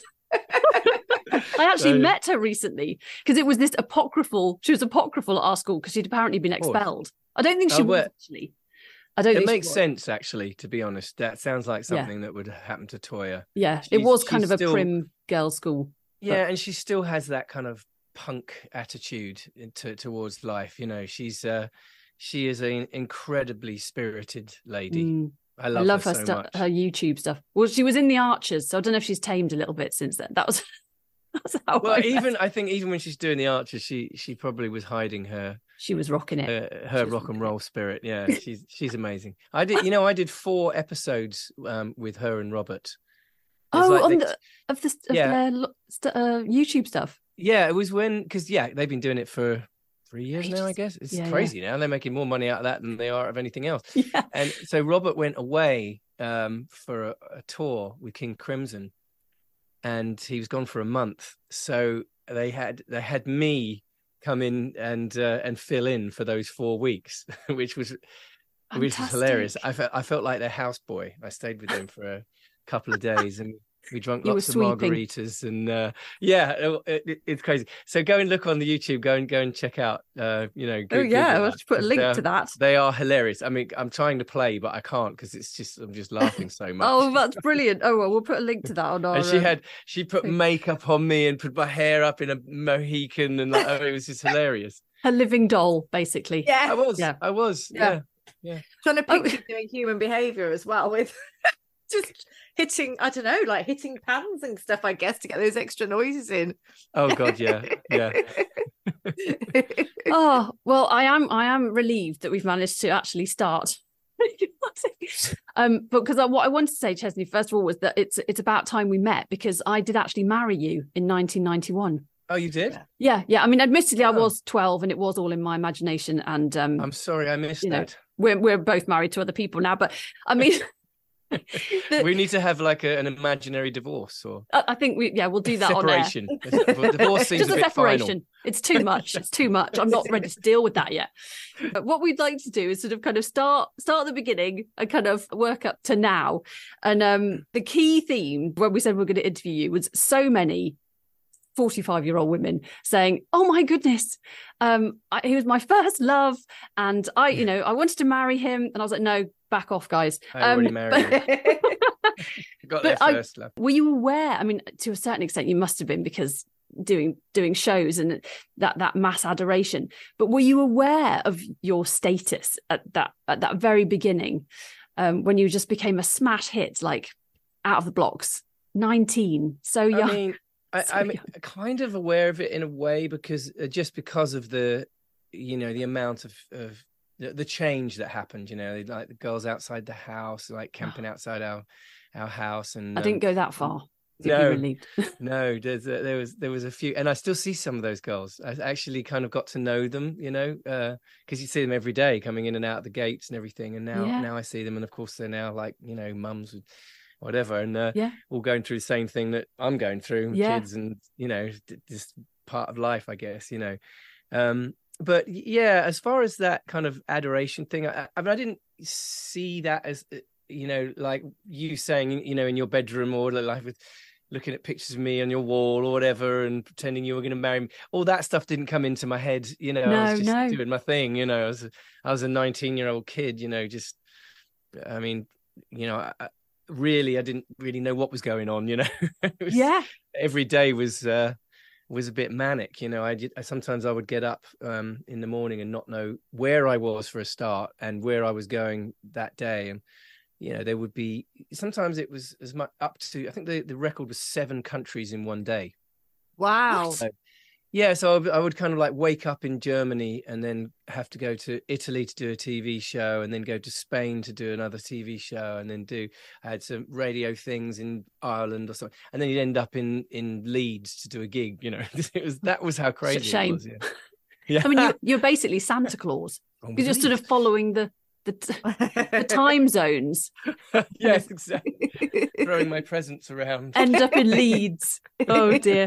I actually No. met her recently because it was this apocryphal. She was apocryphal at our school because she'd apparently been course. expelled. I don't think she Oh, was well, actually. I don't. It think she makes was. sense, actually, to be honest. That sounds like Yeah. something that would happen to Toya. Yeah, it She's- was kind she's of a still- prim girls' school. Yeah, and she still has that kind of punk attitude to, towards life. You know, she's uh, she is an incredibly spirited lady. Mm. I I love, love, her, her so stuff, much. her YouTube stuff. Well, she was in the Archers, so I don't know if she's tamed a little bit since then. That was that's how. Well, I met even her. I think even when she's doing the Archers, she she probably was hiding her she was rocking it. her, her She's rock and amazing. roll spirit. Yeah, she's she's amazing. I did, you know, I did four episodes um, with her and Robert. It was Oh, like on they- the of the of Yeah. their lo- st- uh, YouTube stuff. Yeah, it was when because yeah, they've been doing it for three years now. I Ages. guess it's Yeah, yeah. crazy now. They're making more money out of that than they are of anything else. Yeah. And so Robert went away um, for a, a tour with King Crimson, and he was gone for a month. So they had they had me come in and uh, and fill in for those four weeks, which was which was hilarious. Fantastic. I felt I felt like their houseboy. I stayed with them for a couple of days, and we drank You were lots of sweeping. margaritas, and uh, yeah, it, it, it's crazy. So go and look on the YouTube. Go and go and check out. Uh, you know, Oh Go- yeah, Google I'll have that, to put a 'cause link they're- to that. They are hilarious. I mean, I'm trying to play, but I can't because it's just I'm just laughing so much. Oh, that's brilliant. Oh well, we'll put a link to that on our. And she um, had she put thing. makeup on me and put my hair up in a Mohican, and like, oh, it was just hilarious. her living doll, basically. Yeah. I was, Yeah. I was, Yeah. yeah. Trying to Oh. picture doing human behavior as well with just hitting, I don't know, like hitting pans and stuff, I guess, to get those extra noises in. Oh God, yeah, yeah. Oh well, I am. I am relieved that we've managed to actually start. um, but because I, what I wanted to say, Chesney, first of all, was that it's it's about time we met because I did actually marry you in nineteen ninety-one. Oh, you did? Yeah, yeah. I mean, admittedly, I Oh. was twelve, and it was all in my imagination. And um, I'm sorry, I missed you know, that. we're we're both married to other people now. But I mean, the- We need to have like a, an imaginary divorce or I I think we yeah we'll do that on air. separation. Divorce seems Just a a bit separation. final. It's too much. It's too much. I'm not ready to deal with that yet. But what we'd like to do is sort of kind of start start at the beginning and kind of work up to now. And um, the key theme when we said we we're going to interview you was so many forty-five year old women saying, oh my goodness, um, I, he was my first love. And I, you know, I wanted to marry him. And I was like, no, back off, guys. I already Um, married but- him. Got there but I- first, love. Were you aware? I mean, to a certain extent, you must have been because doing doing shows and that that mass adoration. But were you aware of your status at that at that very beginning, um, when you just became a smash hit, like out of the blocks, nineteen, so young? I mean, I, So I'm young. kind of aware of it in a way because uh, just because of the, you know, the amount of, of the, the change that happened. You know, like the girls outside the house, like camping outside our our house, and I um, didn't go that far. To no. be relieved. No, there's a, there was there was a few, and I still see some of those girls. I actually kind of got to know them, you know, because you see them every day coming in and out of the gates and everything. And now Yeah. now I see them, and of course they're now like, you know, mums with whatever, and uh, Yeah. all going through the same thing that I'm going through, Yeah. kids, and you know, d- just part of life, I guess, you know. Um, but y- yeah, as far as that kind of adoration thing, I, I mean, I didn't see that as, uh, you know, like you saying, you know, in your bedroom or like with looking at pictures of me on your wall or whatever and pretending you were going to marry me. All that stuff didn't come into my head, you know. I No, was just no. doing my thing, you know. I was a, I was a nineteen year old kid, you know, just, I mean, you know, I, I, really, I didn't really know what was going on, you know. It was- Yeah. Every day was, uh, was a bit manic. You know, I did, I, sometimes I would get up um, in the morning and not know where I was for a start and where I was going that day. And, you know, there would be, sometimes it was as much up to, I think the, the record was seven countries in one day. Wow. So, yeah, so I would, I would kind of like wake up in Germany and then have to go to Italy to do a T V show, and then go to Spain to do another T V show, and then do I had some radio things in Ireland or something, and then you'd end up in in Leeds to do a gig. You know, it was that was how crazy shame. it was. Yeah, yeah. I mean, you're, you're basically Santa Claus. Oh, You're just sort of Leeds. following the the, the time zones. Yes, exactly. Throwing my presents around. End up in Leeds. Oh dear.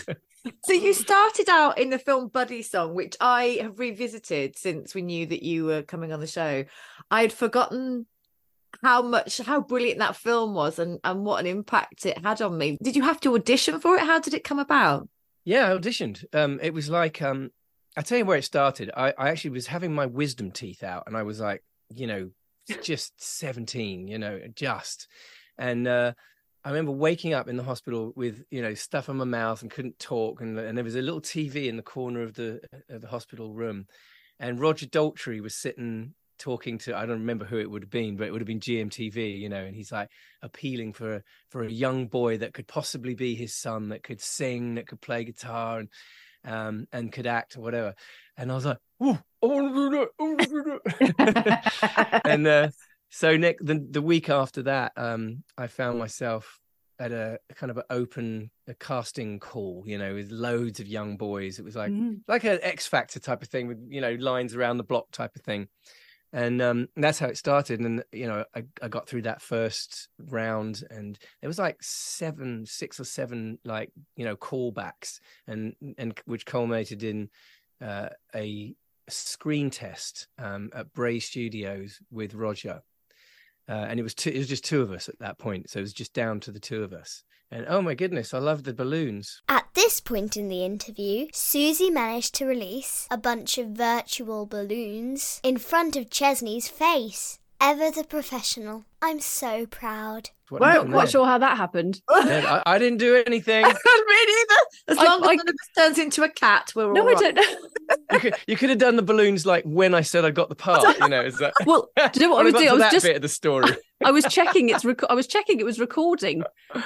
So you started out in the film Buddy Song, which I have revisited since we knew that you were coming on the show. I had forgotten how much, how brilliant that film was, and, and what an impact it had on me. Did you have to audition for it? How did it come about? Yeah, I auditioned. Um, it was like, um, I'll tell you where it started. I, I actually was having my wisdom teeth out, and I was like, you know, just seventeen, you know, just. And uh, I remember waking up in the hospital with, you know, stuff in my mouth and couldn't talk. And, and there was a little T V in the corner of the of the hospital room. And Roger Daltrey was sitting talking to, I don't remember who it would have been, but it would have been G M T V, you know, and he's like appealing for a, for a young boy that could possibly be his son, that could sing, that could play guitar and um, and could act or whatever. And I was like, oh, I want to do that. I want to do that. and uh, so Nick, the, the week after that, um, I found myself at a, a kind of an open a casting call, you know, with loads of young boys. It was like Mm. like an X Factor type of thing with, you know, lines around the block type of thing. And um, that's how it started. And, you know, I, I got through that first round, and there was like seven, six or seven, like, you know, callbacks, and, and which culminated in uh, a screen test um, at Bray Studios with Roger. Uh, and it was two, it was just two of us at that point. So it was just down to the two of us. And oh my goodness, I love the balloons. At this point in the interview, Susie managed to release a bunch of virtual balloons in front of Chesney's face. Ever the professional. I'm so proud. What Well, happened quite there? sure how that happened. Yeah, I, I didn't do anything. Me neither. As I- long as I- one of us turns into a cat, we're No, all I right. don't know. You could, you could have done the balloons like when I said I got the part. You know, is that? Well, do you know what I When was got doing? to I was that just bit of the story. I was checking it's rec- I was checking it was recording.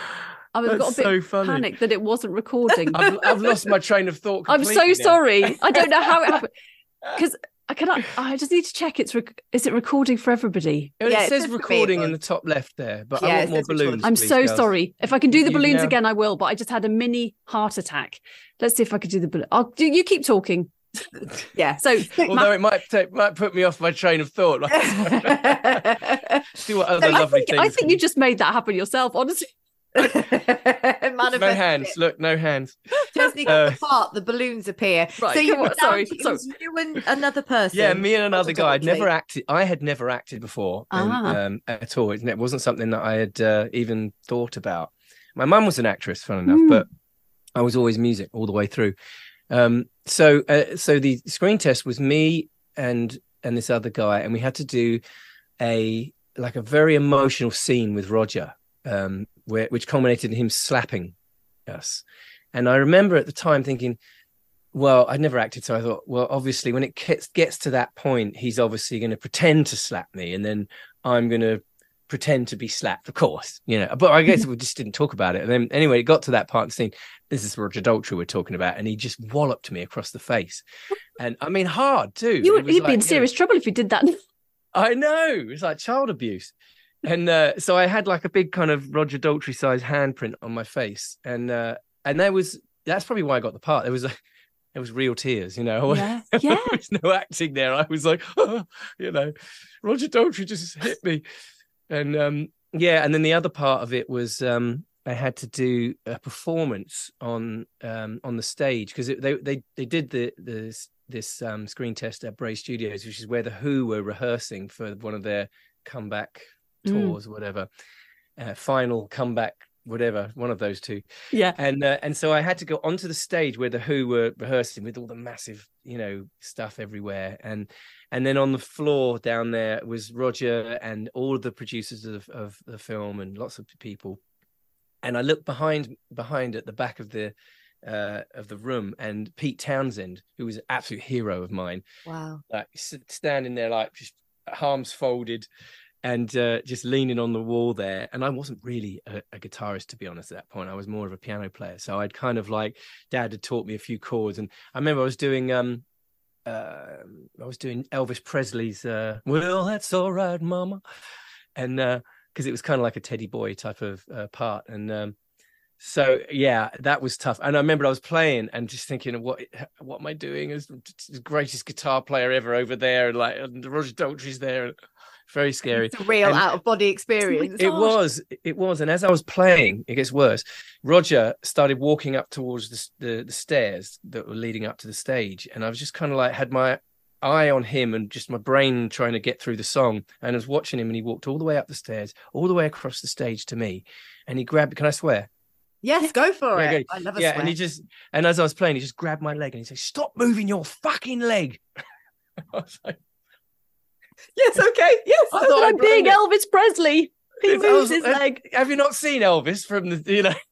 I was That's got a bit so funny. panicked that it wasn't recording. I've, I've lost my train of thought. I'm so completely now. sorry. I don't know how it happened because I cannot. I just need to check. It's rec- is it recording for everybody? Well, Yeah, it it says says to me recording it in the was. top left there, but Yeah, I it want more says recording. balloons. I'm please, so girls. sorry. If I can do the You- balloons now- again, I will. But I just had a mini heart attack. Let's see if I could do the balloon. I'll do. You keep talking. Yeah. So Although it might take, might put me off my train of thought. Like, see what other I lovely think things. I think you just made that happen yourself. Honestly, no hands. Look, no hands. Chesney got Uh, the part, the balloons appear. Right, so you come were on, sorry, down to- it sorry. was you and another person. Yeah, me and another Roger guy. I'd Daltrey. never acted. I had never acted before and, Ah. um, at all. It wasn't something that I had uh, even thought about. My mum was an actress, fun enough, Mm. but I was always music all the way through. Um, so, uh, so the screen test was me and and this other guy, and we had to do a like a very emotional scene with Roger, um, where which culminated in him slapping us. And I remember at the time thinking, well, I'd never acted, so I thought, well, obviously, when it gets gets to that point, he's obviously going to pretend to slap me, and then I'm going to pretend to be slapped, of course, you know. But I guess we just didn't talk about it. And then anyway, it got to that part of the scene. This is Roger Daltrey we're talking about, and he just walloped me across the face, and I mean hard too. you It would was you'd like, be in you know, serious trouble if you did that. I know, it's like child abuse. And uh, so I had like a big kind of Roger Daltrey size handprint on my face, and uh, and there was that's probably why I got the part. There was a there was real tears, you know. Yeah, there yeah. was no acting there. I was like, oh, you know, Roger Daltrey just hit me, and um, yeah. And then the other part of it was um, I had to do a performance on um, on the stage because they they they did the the this um, screen test at Bray Studios, which is where the Who were rehearsing for one of their comeback tours, mm. whatever, uh, final comeback, whatever, one of those two. Yeah. And uh, and so I had to go onto the stage where the Who were rehearsing with all the massive, you know, stuff everywhere. And and then on the floor down there was Roger and all of the producers of, of the film and lots of people. And I looked behind behind at the back of the uh, of the room, and Pete Townsend, who was an absolute hero of mine, Wow. like standing there, like just arms folded, and uh, just leaning on the wall there. And I wasn't really a, a guitarist, to be honest, at that point. I was more of a piano player. So I'd kind of like, Dad had taught me a few chords. And I remember I was doing, um, uh, I was doing Elvis Presley's, uh, Well, That's All Right, Mama. And uh, because it was kind of like a Teddy Boy type of uh, part. And um, so, yeah, that was tough. And I remember I was playing and just thinking, what what am I doing? As the greatest guitar player ever over there. And like, and Roger Daltrey's there. Very scary. It's a real and out of body experience. It was, it was. And as I was playing, it gets worse. Roger started walking up towards the, the, the stairs that were leading up to the stage. And I was just kind of like, had my eye on him and just my brain trying to get through the song. And I was watching him, and he walked all the way up the stairs, all the way across the stage to me. And he grabbed, can I swear? Yes, go for yeah, it. go. I love a Yeah, swear. and he just, and as I was playing, he just grabbed my leg and he said, "Stop moving your fucking leg." I was like, yes, okay. Yes. I thought I'm I'd being blown it. Elvis Presley. He It's- I moves was- his uh, leg. Have you not seen Elvis from the, you know?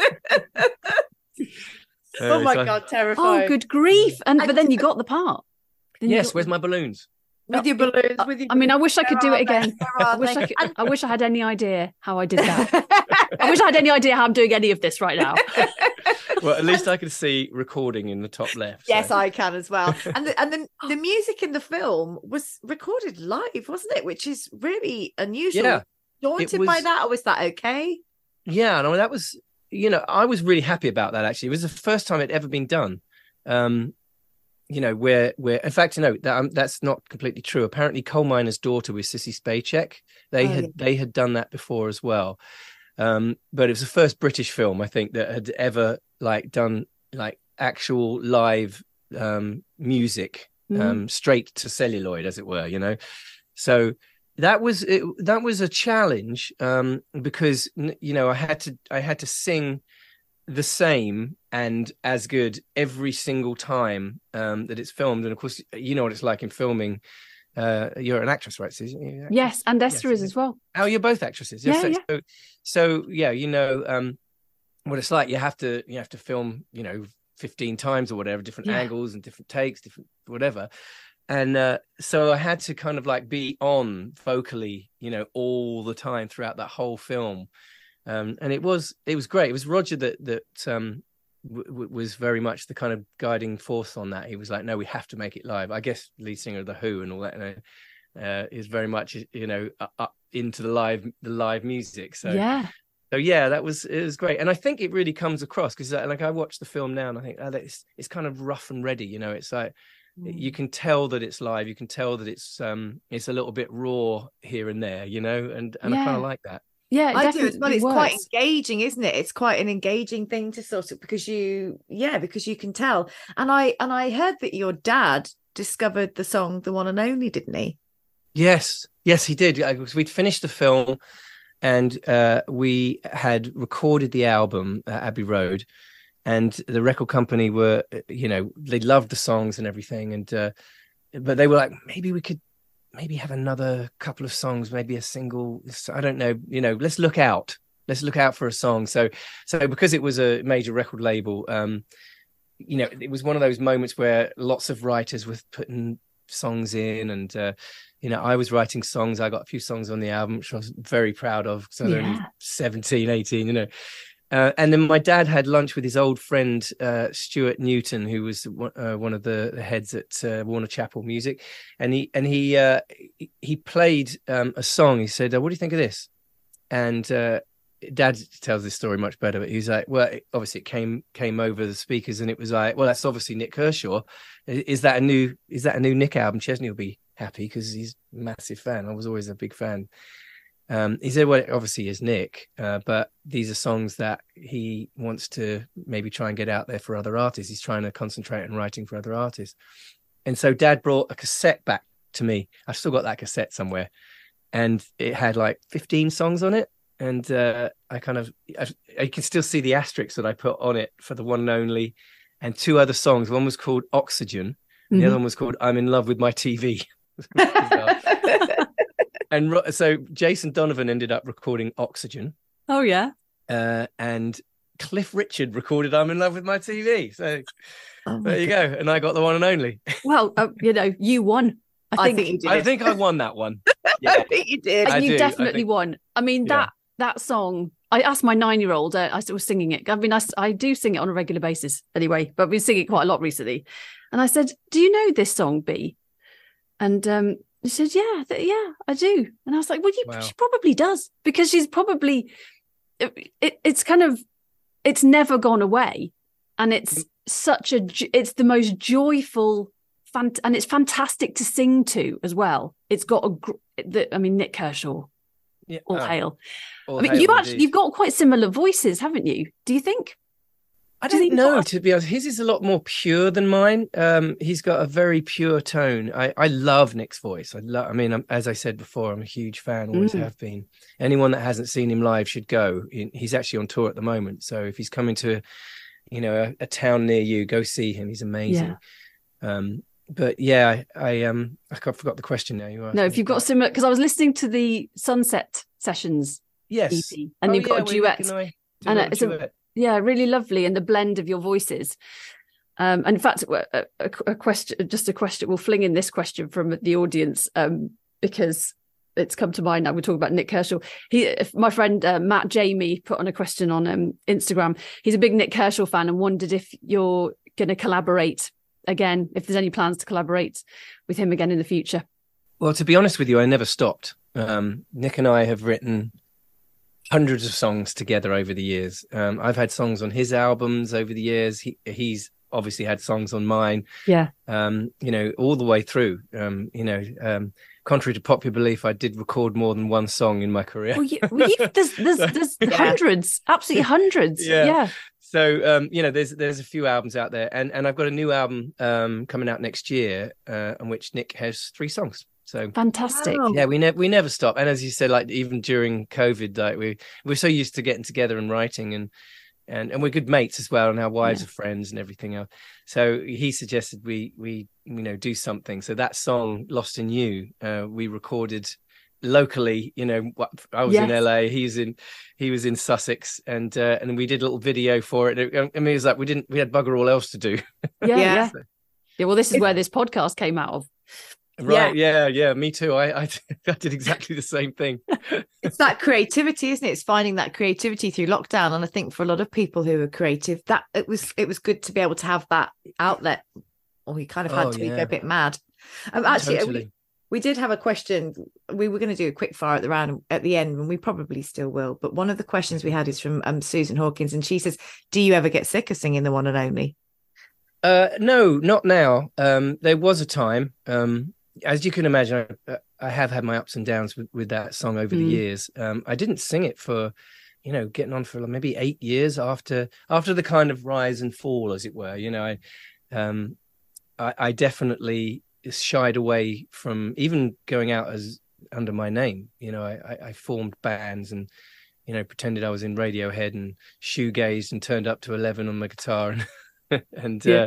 Oh my so- God, terrifying. Oh, good grief! And but then you got the part. Then you Yes, got where's the- my balloons? With your balloons, with your I mean, I wish I could do Where it are they? again. Where I are wish they? I could. I wish I had any idea how I did that. I wish I had any idea how I'm doing any of this right now. Well, at least I could see recording in the top left. Yes, so. I can as well. And the, and the, the music in the film was recorded live, wasn't it? Which is really unusual. Yeah, Daunted it by was- that, or was that okay? Yeah, no, that was, you know, I was really happy about that, actually. It was the first time it'd ever been done. Um, you know, where, where, in fact, you know, that, um, that's not completely true. Apparently, Coal Miner's Daughter with Sissy Spacek, they Oh, had yeah. they had done that before as well. Um, but it was the first British film, I think, that had ever like done like actual live um, music, Mm. um, straight to celluloid, as it were, you know. So that was it, that was a challenge um, because n- you know I had to I had to sing the same and as good every single time um, that it's filmed. And of course, you know what it's like in filming. Uh, you're an actress, right, Susan? You're an actress? Yes, and Esther Yes, is as well. Oh, you're both actresses. Yeah, so, yeah. So, so yeah, you know um, what it's like. You have to you have to film, you know, fifteen times or whatever, different Yeah. angles and different takes, different whatever. And uh, so I had to kind of like be on vocally, you know, all the time throughout that whole film. Um, and it was it was great. It was Roger that that um, w- w- was very much the kind of guiding force on that. He was like, "No, we have to make it live." I guess lead singer of the Who and all that, you know, uh, is very much, you know, up into the live the live music. So Yeah. so yeah, that was it was great, and I think it really comes across because like I watch the film now and I think oh, it's it's kind of rough and ready. You know, it's like you can tell that it's live. You can tell that it's um it's a little bit raw here and there. You know, and and I kind Yeah. of like that. Yeah, it I do as well. definitely It's quite works. engaging, isn't it? It's quite an engaging thing to sort of because you, yeah, because you can tell. And I and I heard that your dad discovered the song "The One and Only," didn't he? Yes, yes, he did. Uh, We'd finished the film, and uh, we had recorded the album at Abbey Road, and the record company were, uh, you know, they loved the songs and everything, and uh, but they were like, maybe we could, maybe have another couple of songs, maybe a single. I don't know, you know, let's look out, let's look out for a song. So, so because it was a major record label, um, you know, it was one of those moments where lots of writers were putting songs in, and uh, you know, I was writing songs. I got a few songs on the album, which I was very proud of because I was only Yeah. seventeen, eighteen, you know. Uh, and then my dad had lunch with his old friend uh, Stuart Newton, who was one- uh, one of the, the heads at uh, Warner Chappell Music, and he and he uh, he- he played um, a song. He said, uh, "What do you think of this?" And uh, Dad tells this story much better, but he's like, "Well, it, obviously it came came over the speakers, and it was like, well, that's obviously Nick Kershaw. Is, is that a new is that a new Nick album? Chesney will be happy because he's a massive fan. I was always a big fan." Um, he said, well, it obviously is Nick, uh, but these are songs that he wants to maybe try and get out there for other artists. He's trying to concentrate on writing for other artists. And so Dad brought a cassette back to me. I've still got that cassette somewhere. And it had like fifteen songs on it. And uh, I kind of, I, I can still see the asterisks that I put on it for the one and only, and two other songs. One was called Oxygen. And the Mhm. other one was called I'm in Love with My T V. And ro- so Jason Donovan ended up recording Oxygen, Oh yeah. uh, and Cliff Richard recorded "I'm in Love with My T V." So Oh there you go, and I got the one and only. Well, uh, you know, you won. I I think, think you did. I think I won that one. I Yeah, think you did. I you do, I definitely think- won. I mean, Yeah. that that song. I asked my nine-year-old. Uh, I was singing it. I mean, I, I do sing it on a regular basis anyway, but I've been singing it quite a lot recently. And I said, "Do you know this song, B?" And um, he said, "Yeah, th- yeah, I do." And I was like, "Well, you, Wow. she probably does because she's probably it, it, it's kind of it's never gone away, and it's such a jo- it's the most joyful." Fant- and it's fantastic to sing to as well. It's got a, gr- the, I mean, Nick Kershaw, Yeah. all Oh, hail. all I mean, hail you actually indeed. you've got quite similar voices, haven't you? Do you think? I do you don't think know, what- to be honest. His is a lot more pure than mine. Um, he's got a very pure tone. I, I love Nick's voice. I love. I mean, I'm, as I said before, I'm a huge fan. Always Mm. have been. Anyone that hasn't seen him live should go. He- He's actually on tour at the moment, so if he's coming to, you know, a, a town near you, go see him. He's amazing. Um, but yeah, I, I um, I forgot the question now. You asked No, me if you've got about- similar, because I was listening to the Sunset Sessions yes, E P, and Oh, you've got yeah, a where Nick duet. and I did I a know, little it's a- duet. Yeah, really lovely, and the blend of your voices. Um, and in fact, a, a, a question, just a question. We'll fling in this question from the audience um, because it's come to mind now. We're talking about Nick Kershaw. He, if my friend uh, Matt Jamie put on a question on um, Instagram. He's a big Nick Kershaw fan and wondered if you're going to collaborate again, if there's any plans to collaborate with him again in the future. Well, to be honest with you, I never stopped. Um, Nick and I have written hundreds of songs together over the years. Um, I've had songs on his albums over the years. He, he's obviously had songs on mine. Yeah. Um, you know, all the way through. Um, you know, um, contrary to popular belief, I did record more than one song in my career. Well, you, well you, there's there's, there's Yeah. hundreds, absolutely hundreds. Yeah. Yeah. So um, you know, there's there's a few albums out there, and and I've got a new album um, coming out next year, uh, on which Nick has three songs. So Fantastic. Wow. yeah, we never we never stop. And as you said, like even during COVID, like we we're so used to getting together and writing, and and and we're good mates as well, and our wives Yeah. are friends and everything else. So he suggested we we you know do something. So that song "Lost in You," uh, we recorded locally. You know, what- I was in Yes. L A, he's in he was in Sussex, and uh, and we did a little video for it. I mean, it was like we didn't we had bugger all else to do. Yeah, Yeah. yeah. Yeah, well, this is where this podcast came out of. Right? Yeah, yeah. Me too. I I, I did exactly the same thing. It's that creativity, isn't it? It's finding that creativity through lockdown. And I think for a lot of people who are creative, that it was it was good to be able to have that outlet. Or we kind of had Oh, to we go yeah. a bit mad. Um, actually, Totally. we, we did have a question. We were going to do a quick fire at the round at the end, and we probably still will. But one of the questions we had is from um, Susan Hawkins, and she says, "Do you ever get sick of singing the one and only?" Uh, no, not now. Um, there was a time, um, as you can imagine, I, I have had my ups and downs with, with that song over the Mm. years. Um, I didn't sing it for, you know, getting on for like maybe eight years after after the kind of rise and fall, as it were. You know, I, um, I, I definitely shied away from even going out as under my name. You know, I, I, I formed bands and, you know, pretended I was in Radiohead and shoegazed and turned up to eleven on my guitar and and Yeah. uh,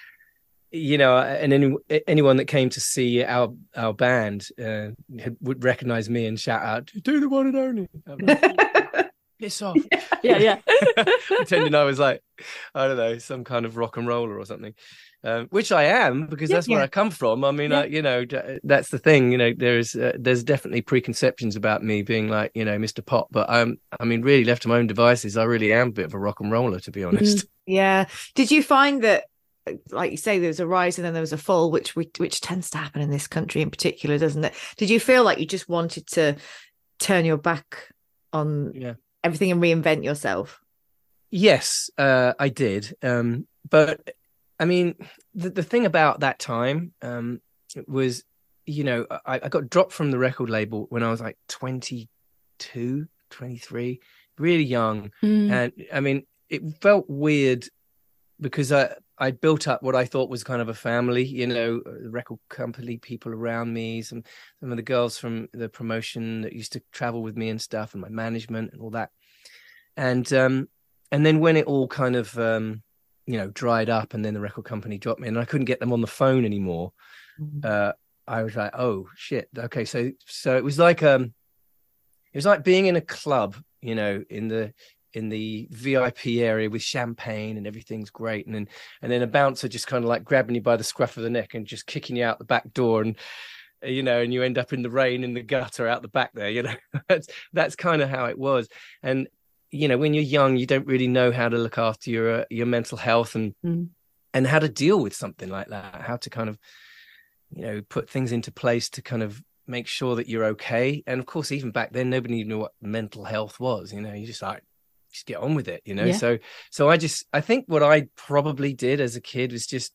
you know, and any anyone that came to see our our band uh, had, would recognize me and shout out, "Do the one and only." I'm like, piss off. Yeah, yeah. Pretending I was like, I don't know, some kind of rock and roller or something, um, which I am because Yeah, that's where yeah. I come from. I mean, Yeah. I, you know, d- that's the thing. You know, there's uh, there's definitely preconceptions about me being like, you know, Mister Pop, but I'm, I mean, really left to my own devices, I really am a bit of a rock and roller, to be honest. Yeah. Did you find that, like you say, there was a rise and then there was a fall, which we, which tends to happen in this country in particular, doesn't it? Did you feel like you just wanted to turn your back on Yeah. everything and reinvent yourself? Yes, uh, I did. Um, but I mean, the, the thing about that time um, was, you know, I, I got dropped from the record label when I was like twenty-two, twenty-three, really young. Mm. And I mean, it felt weird because I, I built up what I thought was kind of a family, you know, the record company, people around me, some, some of the girls from the promotion that used to travel with me and stuff, and my management and all that. And, um, and then when it all kind of, um, you know, dried up and then the record company dropped me and I couldn't get them on the phone anymore. Uh, I was like, oh shit. Okay. So, so it was like, um, it was like being in a club, you know, in the, in the V I P area with champagne and everything's great, and then and then a bouncer just kind of like grabbing you by the scruff of the neck and just kicking you out the back door, and you know, and you end up in the rain in the gutter out the back there. You know, that's that's kind of how it was. And you know, when you're young, you don't really know how to look after your uh, your mental health and mm. and how to deal with something like that, how to kind of, you know, put things into place to kind of make sure that you're okay. And of course, even back then, nobody even knew what mental health was. You know, you just like just get on with it. You know, yeah. so so I just I think what I probably did as a kid was just,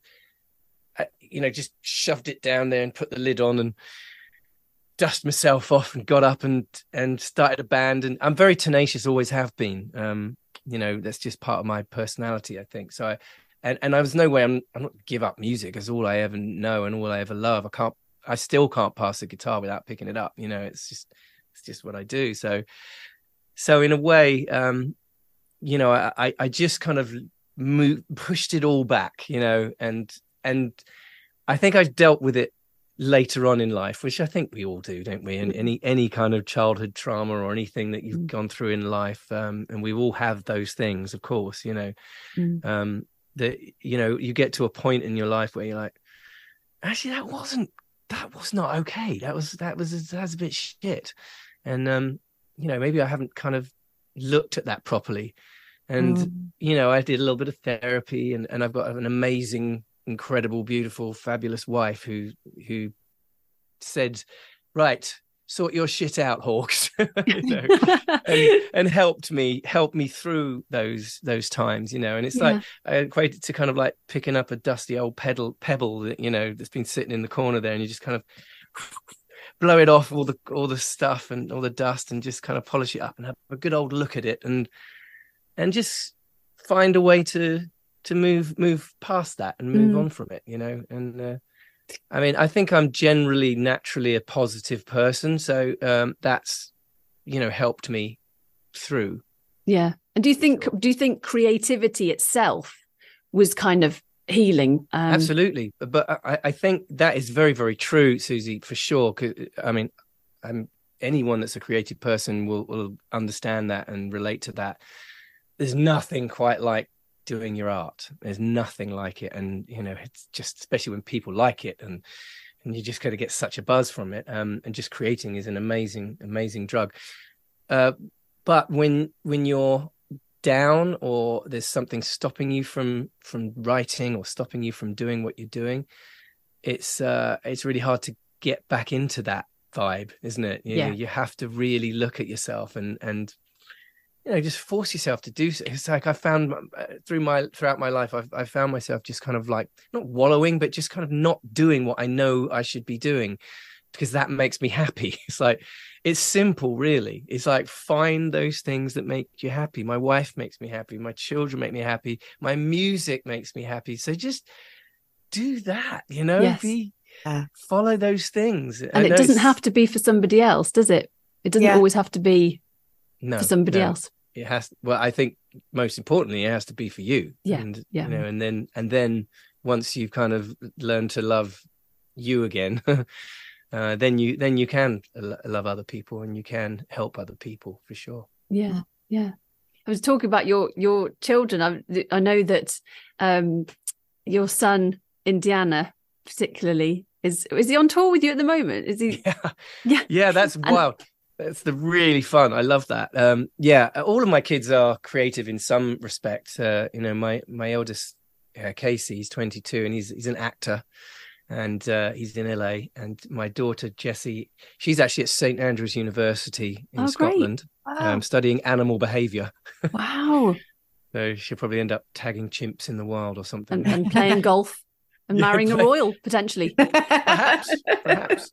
you know, just shoved it down there and put the lid on and dust myself off and got up and and started a band. And I'm very tenacious, always have been. Um, you know, that's just part of my personality, I think. So I and and I was no way I'm I'm not give up music as all I ever know and all I ever love. I can't I still can't pass the guitar without picking it up. You know, it's just it's just what I do. So so in a way, um, you know, I I just kind of moved, pushed it all back, you know, and and I think I've dealt with it later on in life, which I think we all do, don't we? And any any kind of childhood trauma or anything that you've mm. gone through in life, um, and we all have those things, of course, you know, mm. um, that, you know, you get to a point in your life where you're like, actually, that wasn't, that was not okay. That was, that was, that's a bit shit. And, um, you know, maybe I haven't kind of looked at that properly. And, mm. you know, I did a little bit of therapy, and, and I've got an amazing, incredible, beautiful, fabulous wife who who said, right, sort your shit out, Hawks. you know, and, and helped me helped me through those those times, you know. And it's yeah. like I equate it to kind of like picking up a dusty old pedal pebble that, you know, that's been sitting in the corner there, and you just kind of blow it off all the all the stuff and all the dust, and just kind of polish it up and have a good old look at it, and and just find a way to to move move past that and move mm. on from it, you know. And uh, I mean, I think I'm generally naturally a positive person, so um that's, you know, helped me through. Yeah. And do you think sure. do you think creativity itself was kind of healing? um... Absolutely. But I, I think that is very, very true, Susie, for sure. Because I mean, I'm anyone that's a creative person will, will understand that and relate to that. There's nothing quite like doing your art. There's nothing like it. And, you know, it's just, especially when people like it, and and you just got to get such a buzz from it. Um, and just creating is an amazing, amazing drug. Uh, but when when you're down, or there's something stopping you from from writing, or stopping you from doing what you're doing, it's uh, it's really hard to get back into that vibe, isn't it? You yeah. know, you have to really look at yourself and and you know, just force yourself to do so. It's like I found uh, through my throughout my life, I've I found myself just kind of like not wallowing, but just kind of not doing what I know I should be doing, because that makes me happy. It's like, it's simple, really. It's like, find those things that make you happy. My wife makes me happy. My children make me happy. My music makes me happy. So just do that, you know, yes. be uh, follow those things. And it doesn't have to be for somebody else, does it? It doesn't yeah. always have to be no, for somebody no. else. It has, well, I think most importantly, it has to be for you. Yeah. And, yeah. you know, and then, and then once you've kind of learned to love you again, uh, then you, then you can love other people, and you can help other people, for sure. Yeah. Yeah. I was talking about your, your children. I, I know that um, your son, Indiana, particularly, is, is he on tour with you at the moment? Is he? Yeah. Yeah. Yeah. That's and, wild. That's the really fun. I love that. Um, yeah, all of my kids are creative in some respect. Uh, you know, my my eldest uh, Casey, he's twenty-two, and he's he's an actor, and uh, he's in L A. And my daughter Jessie, she's actually at Saint Andrews University in oh, Scotland, wow. um, studying animal behaviour. Wow! So she'll probably end up tagging chimps in the wild or something, and, and playing golf and marrying yeah, a royal potentially. Perhaps, perhaps.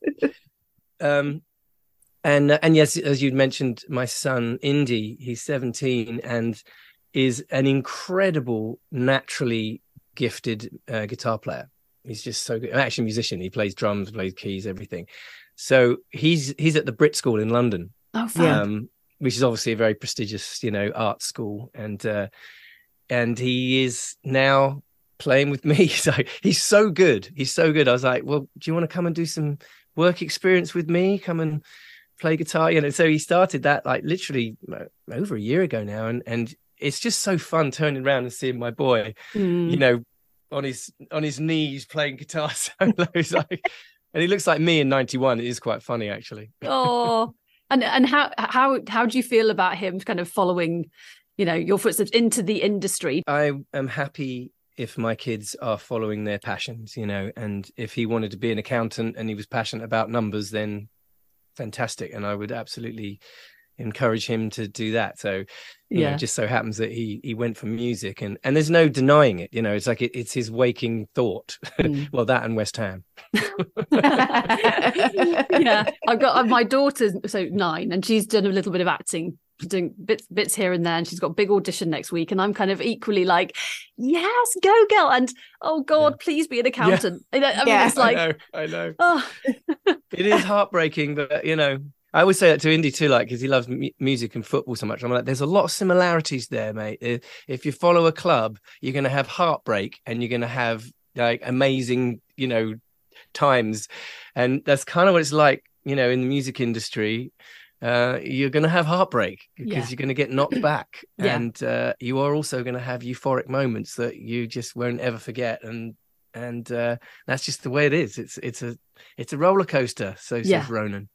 Um. And and yes, as you'd mentioned, my son, Indy, he's seventeen and is an incredible, naturally gifted uh, guitar player. He's just so good. Actually, a musician. He plays drums, plays keys, everything. So he's he's at the Brit School in London, oh, fun. Um, which is obviously a very prestigious, you know, art school. And uh, and he is now playing with me. So he's so good. He's so good. I was like, well, do you want to come and do some work experience with me? Come and play guitar, you know. So he started that like literally over a year ago now, and and it's just so fun turning around and seeing my boy, mm. you know, on his on his knees playing guitar solos, like, and he looks like me in ninety-one. It is quite funny, actually. Oh, and and how how how do you feel about him kind of following, you know, your footsteps into the industry? I am happy if my kids are following their passions, you know, and if he wanted to be an accountant and he was passionate about numbers, then fantastic, and I would absolutely encourage him to do that. So you yeah know, it just so happens that he he went for music, and and there's no denying it, you know. It's like it, it's his waking thought. mm. Well, that and West Ham. Yeah, I've got my daughter's so nine, and she's done a little bit of acting, doing bits bits here and there, and she's got a big audition next week, and I'm kind of equally like, yes, go girl, and oh god, yeah. please be an accountant. Yeah. I mean, yeah. it's like I know, I know. Oh. It is heartbreaking, but you know, I always say that to Indy too, like, because he loves m- music and football so much. I'm like, there's a lot of similarities there, mate. If you follow a club, you're going to have heartbreak, and you're going to have like amazing, you know, times, and that's kind of what it's like, you know, in the music industry. Uh, you're going to have heartbreak because yeah. you're going to get knocked back, yeah. and uh, you are also going to have euphoric moments that you just won't ever forget, and and uh, that's just the way it is. It's it's a it's a roller coaster. So yeah. says Ronan.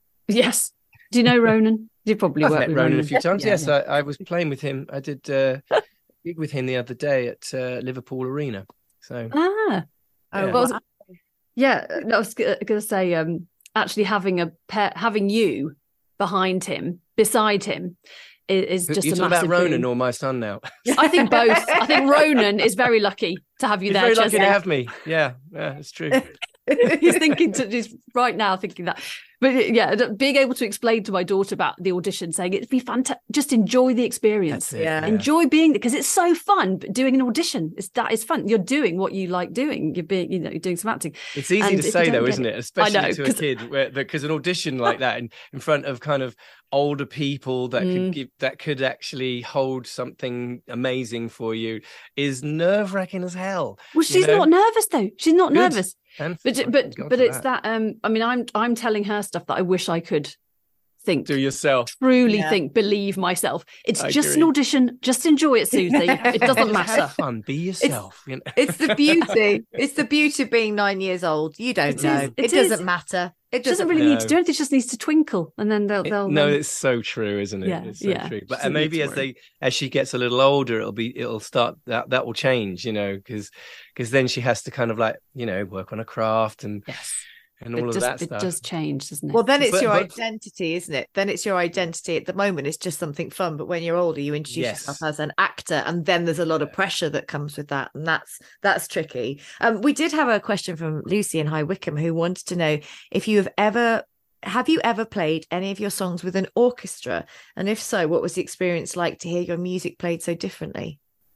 Yes. Do you know Ronan? You probably I've worked met with Ronan Ronan a few times. yeah, yes, yeah. I, I was playing with him. I did uh, a gig with him the other day at uh, Liverpool Arena. So ah, yeah. Well, was, yeah. I was going to say, um, actually having a pair, having you behind him, beside him, is, is just You're a talking massive about Ronan boom. or my son now? I think both. I think Ronan is very lucky to have you He's there. very lucky Chesney. to have me. Yeah, yeah, it's true. He's thinking to he's right now thinking that, but yeah, being able to explain to my daughter about the audition, saying it'd be fantastic, just enjoy the experience, it, yeah. yeah, enjoy being because it's so fun. But doing an audition, it's that is fun. You're doing what you like doing. You're being, you know, you're doing some acting. It's easy and to say though, isn't it? it? Especially know, to a kid, where because an audition like that in, in front of kind of older people that mm. could give that could actually hold something amazing for you is nerve wracking as hell. Well, she's know? not nervous though. She's not Good. nervous. And but but but it's that. that um I mean I'm I'm telling her stuff that I wish I could think do yourself truly yeah. think believe myself. It's I just agree. an audition. Just enjoy it, Susie. It doesn't matter. Have fun. Be yourself. It's, you know? it's the beauty. It's the beauty of being nine years old. You don't It know. is, It, it doesn't is. matter. It It doesn't doesn't really No. need to do anything. It just needs to twinkle, and then they'll they'll. It, no, um, it's so true, isn't it? Yeah, it's so yeah. true. But Doesn't and need maybe to as worry. they as she gets a little older, it'll be it'll start that that will change, you know, because because then she has to kind of like you know work on a craft and yes. and all It of just that it stuff. does change, doesn't it? Well, then it's But- your but- identity, isn't it? Then it's your identity. At the moment, it's just something fun. But when you're older, you introduce Yes. yourself as an actor, and then there's a lot of pressure that comes with that, and that's that's tricky. Um, we did have a question from Lucy in High Wycombe who wanted to know if you have ever have you ever played any of your songs with an orchestra, and if so, what was the experience like to hear your music played so differently?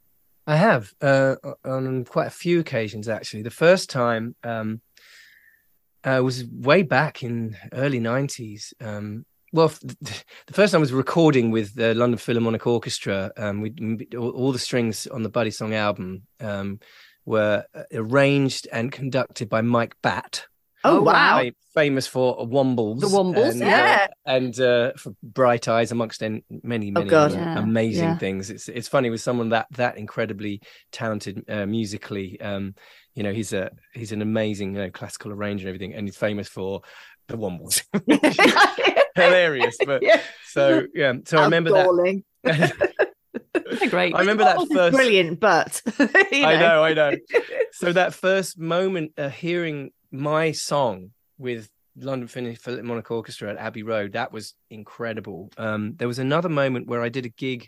I have uh, on quite a few occasions actually. The first time um, uh, was way back in early nineties. Um, well, f- the first time I was recording with the London Philharmonic Orchestra. Um, we all, all the strings on the Buddy Song album um, were arranged and conducted by Mike Batt. Oh, wow. Fa- Famous for Wombles. The Wombles, and, yeah. Uh, and uh, for Bright Eyes, amongst en- many, many God. other Yeah, amazing yeah. things. It's it's funny with someone that that incredibly talented uh, musically. Um, you know, he's a he's an amazing you know, classical arranger and everything, and he's famous for the Wombles. Hilarious, but Yeah. so yeah. So I remember Appalling. that. Great. I remember that Wombles is first. brilliant, but you I know, I know. So that first moment uh, hearing my song with London Philharmonic Orchestra at Abbey Road, that was incredible. Um, there was another moment where I did a gig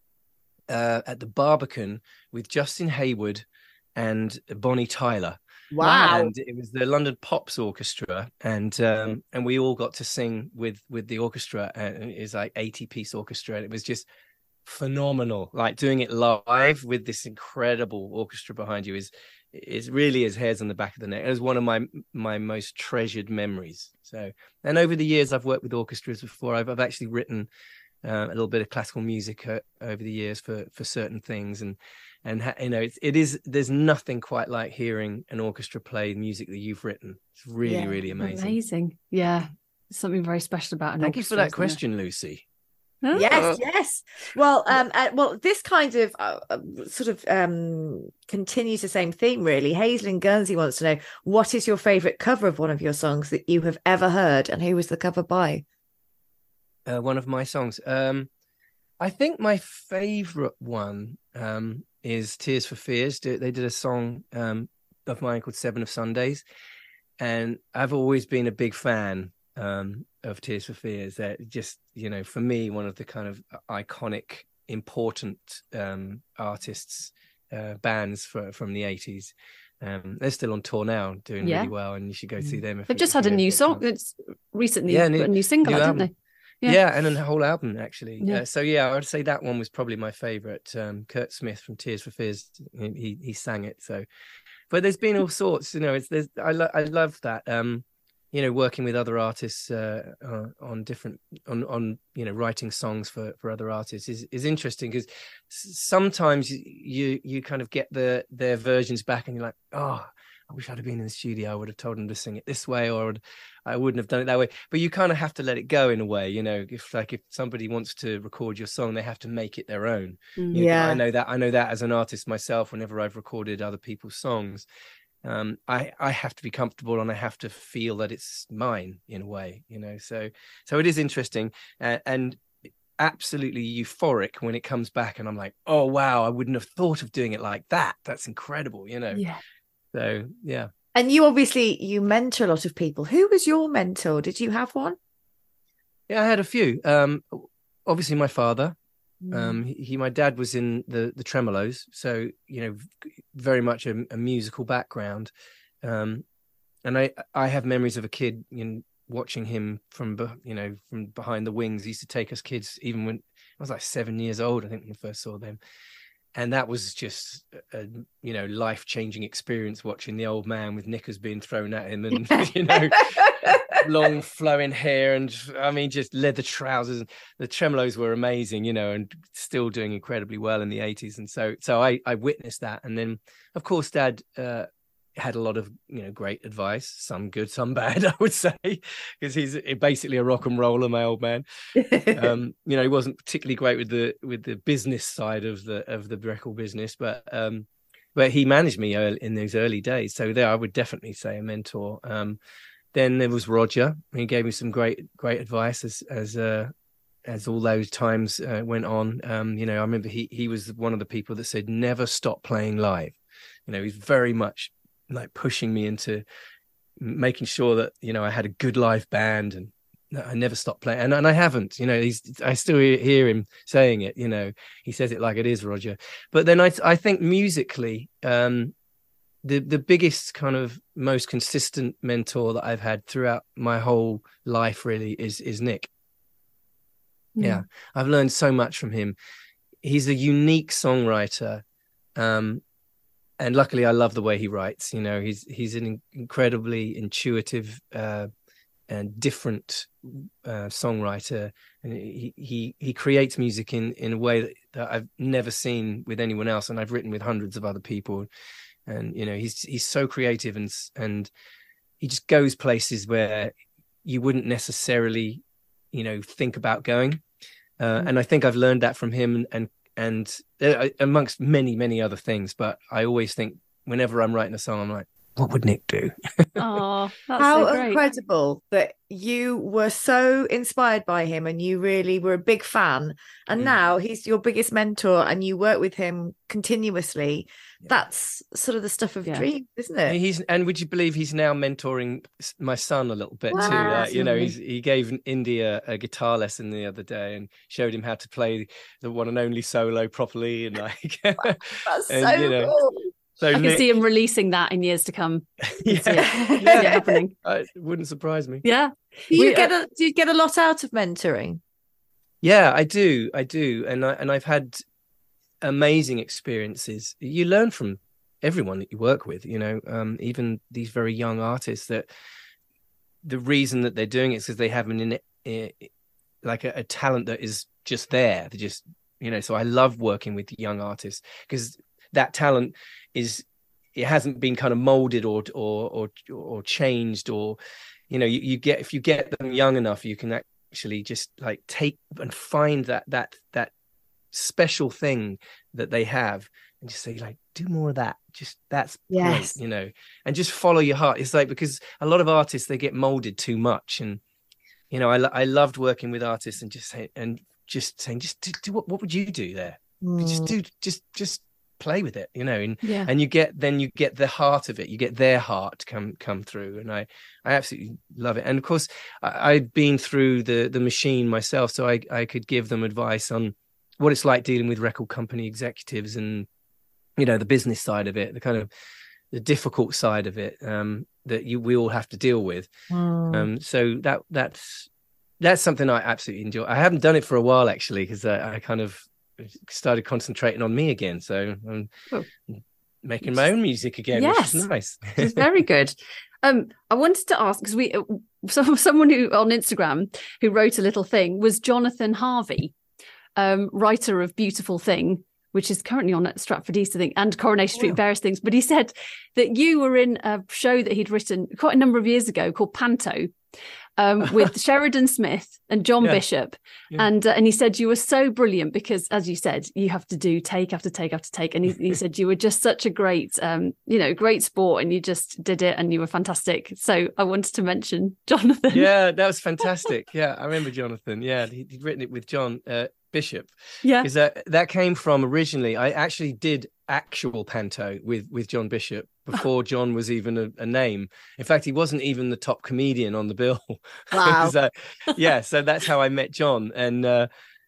uh, at the Barbican with Justin Hayward and Bonnie Tyler. Wow. And it was the London Pops Orchestra, and um, and we all got to sing with with the orchestra, and it's like eighty piece orchestra, and it was just phenomenal. Like doing it live with this incredible orchestra behind you is is really as hairs on the back of the neck. It was one of my my most treasured memories. So, and over the years, I've worked with orchestras before. I've I've actually written uh, a little bit of classical music uh, over the years for for certain things, and and ha- you know, it's, it is. There's nothing quite like hearing an orchestra play music that you've written. It's really, Yeah, really amazing. Amazing. Yeah. something very special about an Thank you for orchestra, that isn't question, Lucy. there? Yes, yes. Well, um, uh, well, this kind of uh, uh, sort of um continues the same theme, really. Hazel in Guernsey wants to know, what is your favourite cover of one of your songs that you have ever heard, and who was the cover by? Uh, one of my songs. Um, I think my favorite one um, is Tears for Fears. They did a song um, of mine called Seven of Sundays. And I've always been a big fan um, of Tears for Fears. They're just, you know, for me, one of the kind of iconic, important um, artists, uh, bands for, from the eighties. Um, they're still on tour now, doing Yeah. really well, and you should go see them. If They've you- just if had you a ever new get song. chance. It's recently Yeah, put new- a new single, new out, didn't album. they? Yeah. Yeah. and then a whole album actually. Yeah. Uh, so yeah, I would say that one was probably my favorite. Um, Kurt Smith from Tears for Fears, he he sang it. So, but there's been all sorts, you know. It's there's I lo- I love that. Um, you know, working with other artists uh, uh, on different on on you know writing songs for for other artists is is interesting, because sometimes you you kind of get the their versions back and you're like, oh, I wish I'd have been in the studio. I would have told them to sing it this way, or I, would, I wouldn't have done it that way. But you kind of have to let it go in a way, you know. If like if somebody wants to record your song, they have to make it their own. Mm. You know, Yeah. I know that. I know that as an artist myself. Whenever I've recorded other people's songs, um, I I have to be comfortable and I have to feel that it's mine in a way, you know. So so it is interesting uh, and absolutely euphoric when it comes back, and I'm like, oh wow, I wouldn't have thought of doing it like that. That's incredible, you know. Yeah. So yeah. And you obviously, you mentor a lot of people. Who was your mentor? Did you have one? Yeah, I had a few. Um, obviously, my father. Mm. Um, he, he, my dad was in the the Tremolos, so you know, very much a, a musical background. Um, and I I have memories of a kid, you know, watching him from be- you know from behind the wings. He used to take us kids, even when I was like seven years old, I think, when we first saw them. And that was just a, you know, life-changing experience, watching the old man with knickers being thrown at him, and you know, long flowing hair, and I mean, just leather trousers. The Tremolos were amazing, you know, and still doing incredibly well in the eighties. And so, so I, I witnessed that. And then, of course, Dad uh, had a lot of, you know, great advice, some good, some bad, I would say, because he's basically a rock and roller, my old man. um you know, he wasn't particularly great with the with the business side of the of the record business, but um but he managed me early, in those early days. So there I would definitely say a mentor. Um then there was Roger. He gave me some great great advice as as uh as all those times uh, went on. Um you know, I remember he he was one of the people that said never stop playing live. You know, he's very much like pushing me into making sure that, you know, I had a good live band, and I never stopped playing, and, and I haven't, you know. He's I still hear him saying it, you know. He says it like it is, Roger. But then I I think musically, um, the the biggest kind of most consistent mentor that I've had throughout my whole life really is is Nick. Mm. Yeah, I've learned so much from him. He's a unique songwriter, um, and luckily I love the way he writes. You know, he's he's an incredibly intuitive uh, and different uh, songwriter, and he, he he creates music in in a way that, that I've never seen with anyone else, and I've written with hundreds of other people. And you know, he's he's so creative, and and he just goes places where you wouldn't necessarily, you know, think about going. Uh, mm. And I think I've learned that from him, and and uh, amongst many many other things. But I always think whenever I'm writing a song, I'm like, what would Nick do? Oh, that's How so great. incredible that you were so inspired by him and you really were a big fan, and mm. now he's your biggest mentor and you work with him continuously. Yeah. That's sort of the stuff of yeah. dreams, isn't it? He's and would you believe he's now mentoring my son a little bit wow. too? Uh, you know, he's, he gave India a guitar lesson the other day and showed him how to play the one and only solo properly, and like that's and, so you know, cool. So I Nick, can see him releasing that in years to come. Yeah, see it, yeah. see it happening. Uh, it wouldn't surprise me. Yeah. Do you we, get uh, a do you get a lot out of mentoring? Yeah, I do. I do, and I and I've had amazing experiences. You learn from everyone that you work with. You know, um, even these very young artists. That the reason that they're doing it is because they have an in, like a, a talent that is just there. They just, you know. So I love working with young artists because that talent is, it hasn't been kind of molded or or or or changed, or you know, you, you get, if you get them young enough, you can actually just like take and find that that that special thing that they have and just say like, do more of that. Just that's Yes. great, you know, and just follow your heart. It's like, because a lot of artists, they get molded too much. And, you know, I, I loved working with artists and just say, and just saying, just do, do what, what would you do there? Mm. Just do, just, just play with it, you know, and, Yeah. and you get, then you get the heart of it. You get their heart come, come through. And I, I absolutely love it. And of course I, I'd been through the, the machine myself. So I, I could give them advice on what it's like dealing with record company executives and, you know, the business side of it, the kind of the difficult side of it, um, that you, we all have to deal with. Mm. Um, so that, that's, that's something I absolutely enjoy. I haven't done it for a while actually, because I, I kind of started concentrating on me again. So I'm Oh. making my own music again, Yes. which is nice. It's very good. Um, I wanted to ask, because we, so someone who on Instagram who wrote a little thing was Jonathan Harvey, um, writer of Beautiful Thing, which is currently on at Stratford East, I think, and Coronation Street, Wow. various things. But he said that you were in a show that he'd written quite a number of years ago called Panto, um, with Sheridan Smith and John Yeah. Bishop. Yeah. And uh, and he said you were so brilliant because, as you said, you have to do take after take after take. And he, he said you were just such a great, um, you know, great sport, and you just did it and you were fantastic. So I wanted to mention Jonathan. Yeah, that was fantastic. Yeah, I remember Jonathan. Yeah, he, he'd written it with John uh, Bishop. Yeah. Because that, that came from originally, I actually did actual Panto with, with John Bishop before John was even a, a name. In fact, he wasn't even the top comedian on the bill. Wow. so, yeah, so that's how I met John. And uh,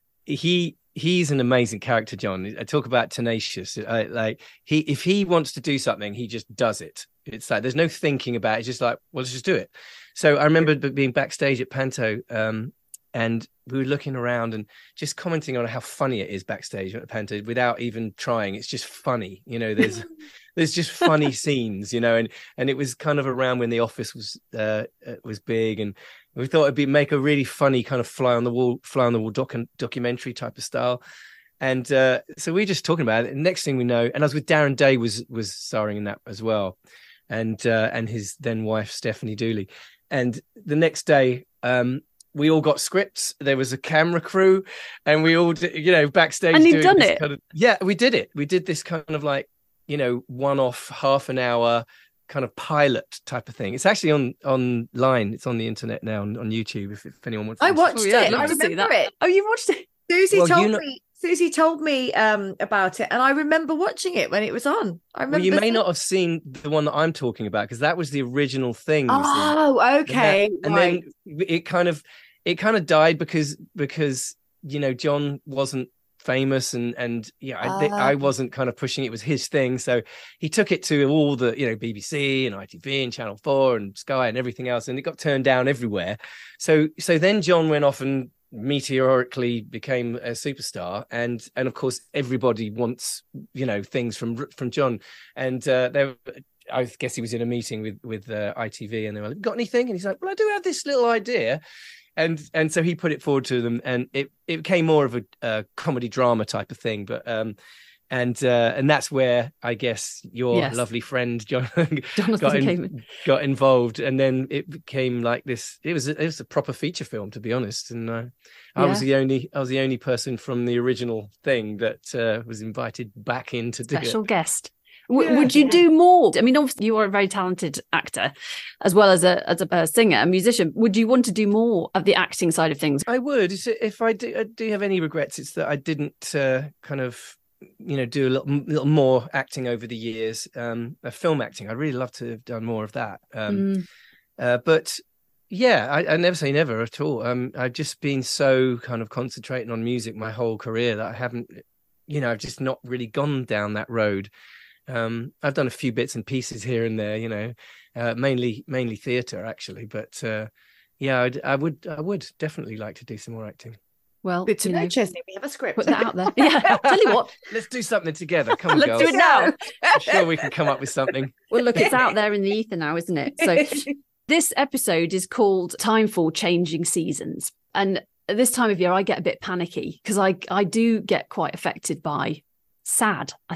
he he's an amazing character, John. I talk about tenacious. I, like he, if he wants to do something, he just does it. It's like there's no thinking about it. It's just like, well, let's just do it. So I remember being backstage at Panto, um, and we were looking around and just commenting on how funny it is backstage at Panto without even trying. It's just funny, you know. There's there's just funny scenes, you know, and and it was kind of around when The Office was uh, was big, and we thought it'd be make a really funny kind of fly on the wall, fly on the wall doc- documentary type of style. And uh, so we were just talking about it. And next thing we know, and I was with Darren Day was was starring in that as well, and uh, and his then wife Stephanie Dooley. And the next day, um, we all got scripts. There was a camera crew, and we all, did, you know, backstage. And you'd doing done this it? Kind of, yeah, we did it. We did this kind of like, you know, one-off, half an hour kind of pilot type of thing. It's actually on online. It's on the internet now on, on YouTube. If, if anyone wants, I to watched Oh, yeah, I'd it. love I to see remember that. it. Oh, you watched it? Susie Well, you told know- me. Susie told me um, about it, and I remember watching it when it was on. I remember. Well, you may seeing- not have seen the one that I'm talking about because that was the original thing. you see. Oh, And okay. that- and right. then it kind of it kind of died because because you know John wasn't famous and and yeah I, thi- Ah. I wasn't kind of pushing it. It was his thing, so he took it to all the you know B B C and I T V and Channel four and Sky and everything else, and it got turned down everywhere. So so then John went off and meteorically became a superstar, and and of course everybody wants you know things from from John, and uh, there. I guess he was in a meeting with with uh, I T V, and they were like, "Got anything?" And he's like, "Well, I do have this little idea," and and so he put it forward to them, and it it became more of a, a comedy drama type of thing. But um, and uh, and that's where I guess your Yes. lovely friend John Jonathan got in- came in. got involved, and then it became like this. It was it was a proper feature film, to be honest, and uh, I was Yeah. the only I was the only person from the original thing that uh, was invited back in to do Special it. guest. W- Yeah. would you do more? I mean, obviously, you are a very talented actor, as well as a as a, a singer, a musician. Would you want to do more of the acting side of things? I would. It's- If I do, I do have any regrets, it's that I didn't uh, kind of, you know, do a little, little more acting over the years. Um, uh, film acting, I'd really love to have done more of that. Um, Mm. uh, but yeah, I, I never say never at all. Um, I've just been so kind of concentrating on music my whole career that I haven't, you know, I've just not really gone down that road. Um, I've done a few bits and pieces here and there, you know, uh, mainly mainly theatre actually. But uh, yeah, I'd, I would I would definitely like to do some more acting. Well, Good to you know, know, Chesney. We have a script. put that out there. Yeah, tell you what, Let's do something together. Come on, let's girls. do it now. I'm sure we can come up with something. Well, look, it's out there in the ether now, isn't it? So this episode is called Time for Changing Seasons. And at this time of year, I get a bit panicky because I, I do get quite affected by sad, I think,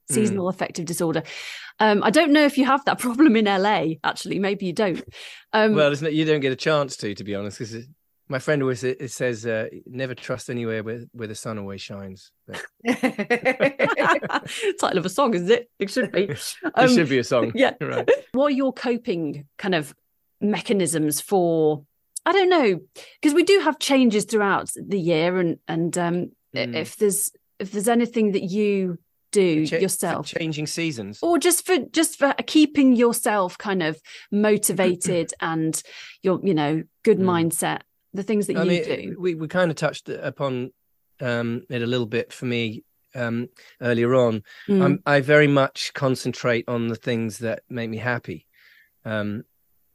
seasonal mm. affective disorder. Um, I don't know if you have that problem in L A, actually. Maybe you don't. Um, well, isn't it, you don't get a chance to, to be honest, because my friend always it says, uh, never trust anywhere where, where the sun always shines. Title of a song, isn't it? It should be. Um, it should be a song. Yeah. Right. What are your coping kind of mechanisms for, I don't know, because we do have changes throughout the year, and and um, mm. if there's if there's anything that you do Ch- yourself, changing seasons, or just for just for keeping yourself kind of motivated and your you know good mm. mindset, the things that I you mean, do. We we kind of touched upon um, it a little bit for me um, earlier on. Mm. I'm, I very much concentrate on the things that make me happy. Um,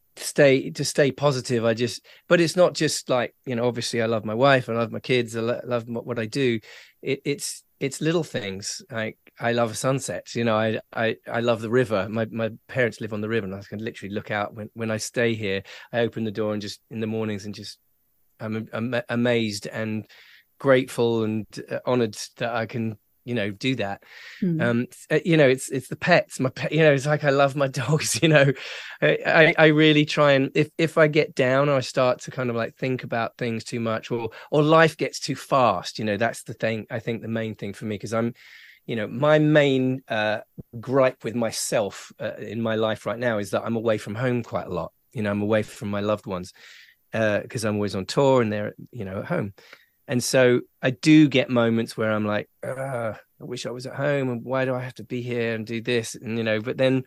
stay to stay positive. I just, but it's not just like, you know, obviously I love my wife, I love my kids, I lo- love what I do. It, it's it's little things. Like I love sunsets, you know, I I I love the river. My my parents live on the river, and I can literally look out when when I stay here. I open the door and just in the mornings and just I'm, I'm amazed and grateful and honored that I can, you know, do that. Mm. Um, you know, it's it's the pets. My pet, you know, it's like I love my dogs. You know, I, I really try and if if I get down or I start to kind of like think about things too much, or or life gets too fast. You know, that's the thing. I think the main thing for me, because I'm, you know, my main uh, gripe with myself uh, in my life right now is that I'm away from home quite a lot. You know, I'm away from my loved ones because uh, I'm always on tour and they're, you know, at home. And so I do get moments where I'm like, I wish I was at home, and why do I have to be here and do this? And, you know, but then,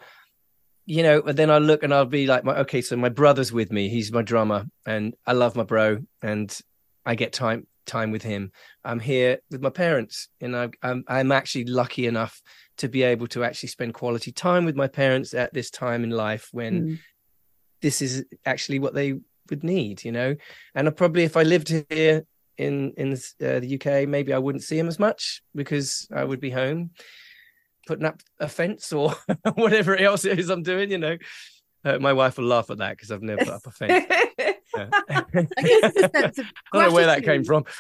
you know, then I look and I'll be like, my, okay, so my brother's with me. He's my drummer and I love my bro and I get time time with him. I'm here with my parents, and I, I'm, I'm actually lucky enough to be able to actually spend quality time with my parents at this time in life when mm. this is actually what they would need, you know. And I probably, if I lived here, in in uh, the U K, maybe I wouldn't see him as much because I would be home putting up a fence or whatever else it is I'm doing, you know. Uh, my wife will laugh at that because I've never put up a fence. Yeah. I guess it's a sense of I don't know where that came from.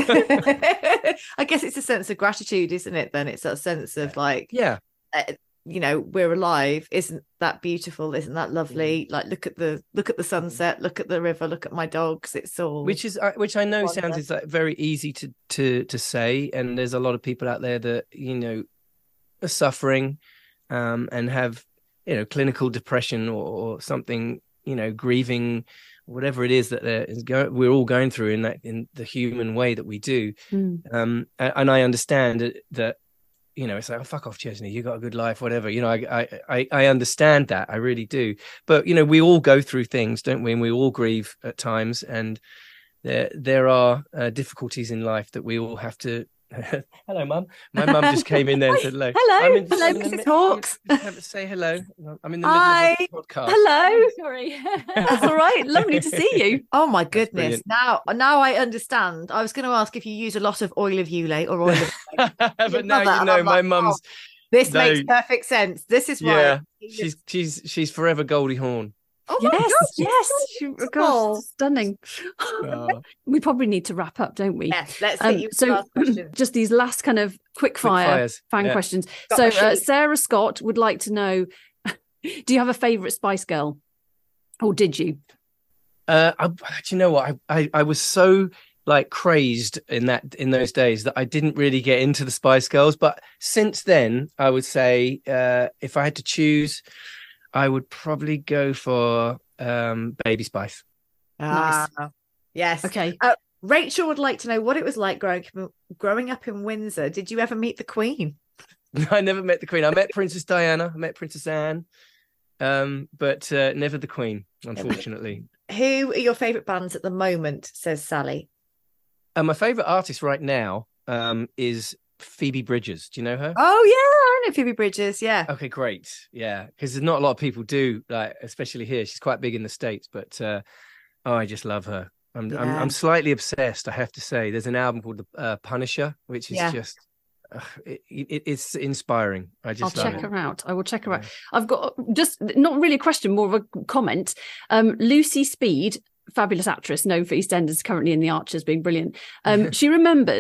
I guess it's a sense of gratitude, isn't it? Then it's that sense of like, yeah, uh, you know, we're alive. Isn't that beautiful? Isn't that lovely? Like, look at the look at the sunset, look at the river, look at my dogs. It's all which is which I know wonder. sounds is like very easy to to to say, and there's a lot of people out there that, you know, are suffering um, and have, you know, clinical depression or, or something, you know, grieving, whatever it is that there is go- we're all going through in that in the human way that we do. Mm. Um, and, and I understand that. You know, it's like, oh, fuck off, Chesney, you got a good life, whatever. You know, I, I, I understand that. I really do. But, you know, we all go through things, don't we? And we all grieve at times. And there, there are uh, difficulties in life that we all have to. Hello, Mum. My mum just came in there and said hello. Hello. I'm in, hello, I'm in Missus Hawks. Say hello. I'm in the Hi. middle of a podcast. Hello. Sorry. That's all right. Lovely to see you. Oh my goodness. Now now I understand. I was going to ask if you use a lot of oil of Ulay or oil of but now you know my like, mum's. Oh, this no, makes perfect sense. This is why. Yeah, she's she's she's forever Goldie Hawn. Oh my yes, God, yes, she, gosh, stunning. Oh. We probably need to wrap up, don't we? Yes, let's um, hit you with so the last question. Just these last kind of quick fire quick fan yeah. questions. Got so my uh, sheet. Sarah Scott would like to know, do you have a favourite Spice Girl, or did you? Uh, I, do you know what? I, I I was so like crazed in that in those days that I didn't really get into the Spice Girls. But since then, I would say uh, if I had to choose, I would probably go for um, Baby Spice. Ah, yes. Okay. Uh, Rachel would like to know what it was like growing growing up in Windsor. Did you ever meet the Queen? I never met the Queen. I met Princess Diana. I met Princess Anne, um, but uh, never the Queen, unfortunately. Who are your favourite bands at the moment? Says Sally. Uh, my favourite artist right now um, is Phoebe Bridgers. Do you know her? Oh yeah, I know Phoebe Bridgers. Yeah. Okay, great. Yeah, because there's not a lot of people do, like, especially here. She's quite big in the States, but uh, oh, I just love her. I'm, yeah. I'm I'm slightly obsessed, I have to say. There's an album called uh, Punisher, which is yeah. just uh, it, it, it's inspiring. I just I'll love check it. her out. I will check her yeah. out. I've got just not really a question, more of a comment. Um, Lucy Speed, fabulous actress known for EastEnders, currently in The Archers, being brilliant. Um, she remembers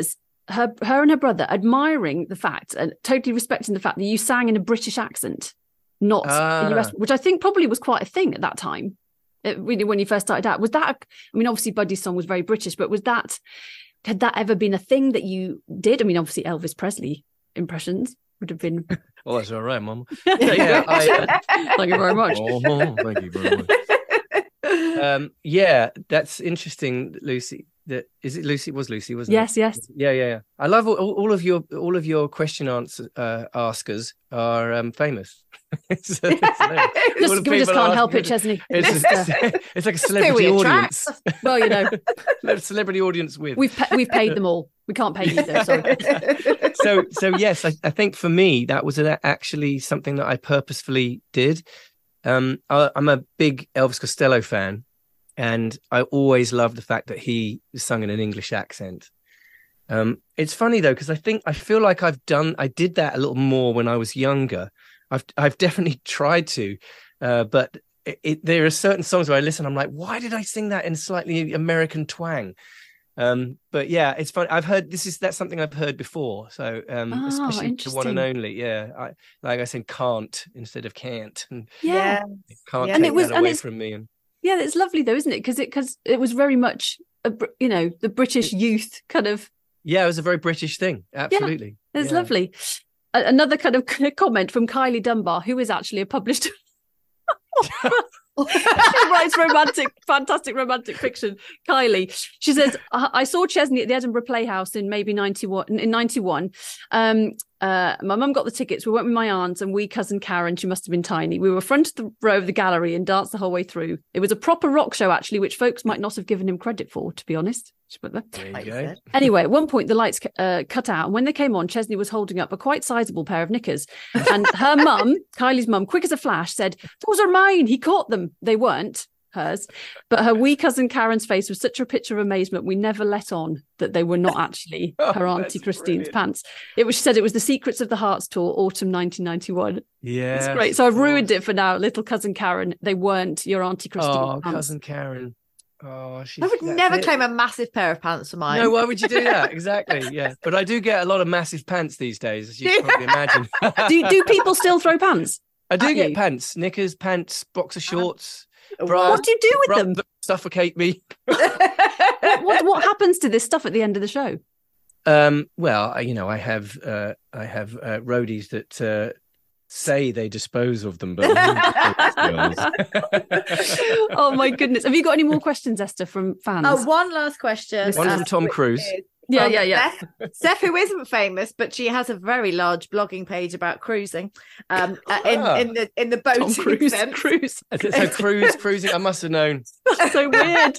her her and her brother admiring the fact and totally respecting the fact that you sang in a British accent, not Ah. a U S, which I think probably was quite a thing at that time. It, really, when you first started out, was that? A, I mean, obviously Buddy's song was very British, but was that had that ever been a thing that you did? I mean, obviously Elvis Presley impressions would have been. Oh, that's all right, Mum. yeah, I, Thank you very much. oh, thank you very much. Um, yeah, that's interesting, Lucy. That is it. Lucy it was Lucy, wasn't Yes, it? yes. Yeah, yeah, yeah. I love all, all of your all of your question answer uh, askers are um, famous. it's, it's Just, we just can't help it, Chesney. It's, Just, it's, uh, it's like a who celebrity we audience. well, you know, A celebrity audience with. we've pa- we've paid them all. We can't pay you though. Sorry. so so yes, I, I think for me that was a, actually something that I purposefully did. Um, I, I'm a big Elvis Costello fan, and I always loved the fact that he sung in an English accent. Um, it's funny though, because I think I feel like I've done I did that a little more when I was younger. I've I've definitely tried to, uh, but it, it, there are certain songs where I listen, I'm like, why did I sing that in slightly American twang? Um, but yeah, it's funny. I've heard this is that's something I've heard before. So um, Oh, especially the one and interesting. only. Yeah, I, like I said, can't instead of can't, and Yeah. can't Yeah. take And it was- that and away it's- from me. And Yeah, it's lovely though, isn't it? Because it because it was very much a, Br- you know, the British youth kind of. yeah, it was a very British thing. Absolutely, It's Yeah. lovely. A- Another kind of comment from Kylie Dunbar, who is actually a published. She writes romantic, fantastic romantic fiction. Kylie, she says, I, I saw Chesney at the Edinburgh Playhouse in maybe ninety-one. In ninety-one, um, uh, my mum got the tickets. We went with my aunt and we cousin Karen. She must have been tiny. We were front of the row of the gallery and danced the whole way through. It was a proper rock show, actually, which folks might not have given him credit for, to be honest. She put there. There you Like you go. said. Anyway, at one point the lights uh, cut out, and when they came on, Chesney was holding up a quite sizable pair of knickers. And her mum, Kylie's mum, quick as a flash, said, "Those are mine. He caught them." They weren't hers, but her wee cousin Karen's face was such a picture of amazement. We never let on that they were not actually Oh, her auntie that's Christine's brilliant. pants. It was. She said it was the Secrets of the Hearts tour, autumn nineteen ninety-one. Yeah, It's great. So I've ruined it for now, little cousin Karen. They weren't your auntie Christine's Oh, pants. cousin Karen. Oh, she I would that's never it. claim a massive pair of pants for mine. No, why would you do that? Exactly. Yeah, but I do get a lot of massive pants these days, as you can probably imagine. do do people still throw pants? I do at get you? pants, knickers, pants, boxer shorts, What? bras, What do you do with bras them? that suffocate me. What, what what happens to this stuff at the end of the show? Um, well, I- you know, I have uh, I have uh, roadies that uh, say they dispose of them, but Oh my goodness! Have you got any more questions, Esther, from fans? Oh, one last question. One from uh, Tom which Cruise. is yeah, from yeah, yeah. Steph, Steph, who isn't famous, but she has a very large blogging page about cruising. Um, uh, in Ah. in the in the Tom boating Cruise, sense. Cruise. so cruise, cruising. I must have known. So weird.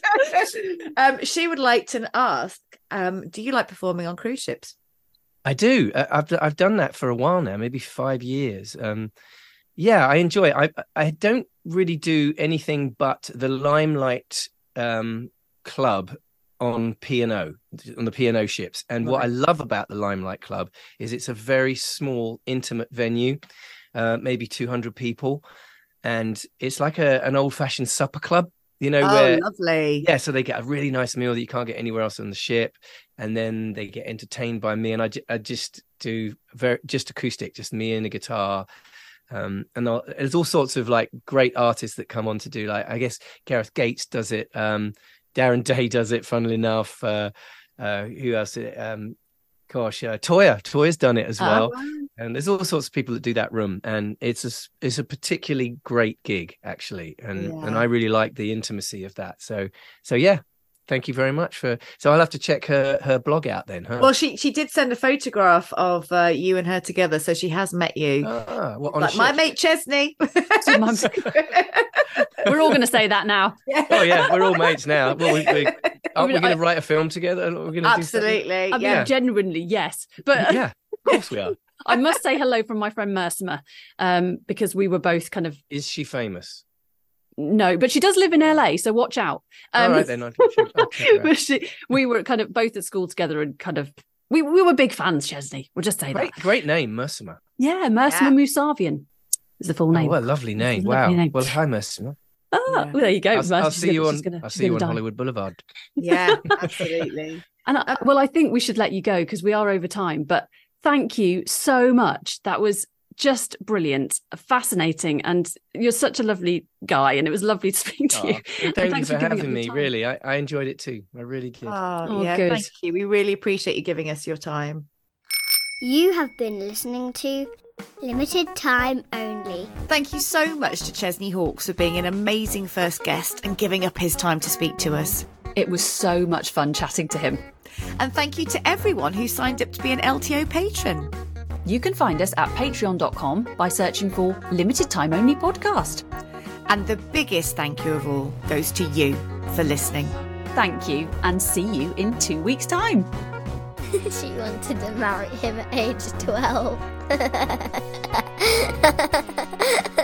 um, she would like to ask, um, do you like performing on cruise ships? I do. Uh, I've I've done that for a while now, maybe five years. Um, yeah, I enjoy it. I I don't really do anything but the Limelight um, Club on P and O, on the P and O ships. And what I love about the Limelight Club is it's a very small, intimate venue, uh, maybe two hundred people, and it's like a an old fashioned supper club. You know, Oh, where lovely. yeah, so they get a really nice meal that you can't get anywhere else on the ship, and then they get entertained by me, and I, ju- I just do very just acoustic, just me and a guitar, um, and I'll, there's all sorts of like great artists that come on to do, like I guess Gareth Gates does it, um, Darren Day does it, funnily enough. Uh, uh, who else? Um, gosh, uh, Toya, Toya's done it as Oh, well. wow. And there's all sorts of people that do that room, and it's a s- it's a particularly great gig actually, and Yeah. and I really like the intimacy of that. So so yeah, thank you very much for. So I'll have to check her her blog out then, huh? Well, she she did send a photograph of uh, you and her together, so she has met you. ah, what, on a Like my ship? mate Chesney. So mum- We're all going to say that now. Oh yeah, we're all mates now. Well, we, we, aren't we mean, going I- to write a film together? We're going to Absolutely. I mean, yeah. genuinely, yes. But Yeah, of course we are. I must say hello from my friend Mersima, um, because we were both kind of Is she famous? no, but she does live in L A, so watch out. All Um, right then. I'll check, I'll check her out. but she, we were kind of both at school together and kind of we, we were big fans, Chesney. We'll just say Great, that. great name, Mersima. Yeah, Mersima Yeah. Musavian is the full Oh, name. what a lovely name! It's a Wow. lovely name. Well, hi, Mersima. Ah, Yeah. well, there you go. I'll, Mersima, I'll she's see you gonna- on. she's gonna- I'll she's see you gonna on die. Hollywood Boulevard. Yeah, absolutely. And I, well, I think we should let you go because we are over time. But thank you so much. That was just brilliant, fascinating, and you're such a lovely guy, and it was lovely to speak to Oh, you. thank you Thanks for, for giving up having your me. time. Really, I, I enjoyed it too. I really did. Oh, Oh, yeah, good. thank you. We really appreciate you giving us your time. You have been listening to Limited Time Only. Thank you so much to Chesney Hawkes for being an amazing first guest and giving up his time to speak to us. It was so much fun chatting to him. And thank you to everyone who signed up to be an L T O patron. You can find us at patreon dot com by searching for Limited Time Only Podcast. And the biggest thank you of all goes to you for listening. Thank you, and see you in two weeks' time. She wanted to marry him at age twelve.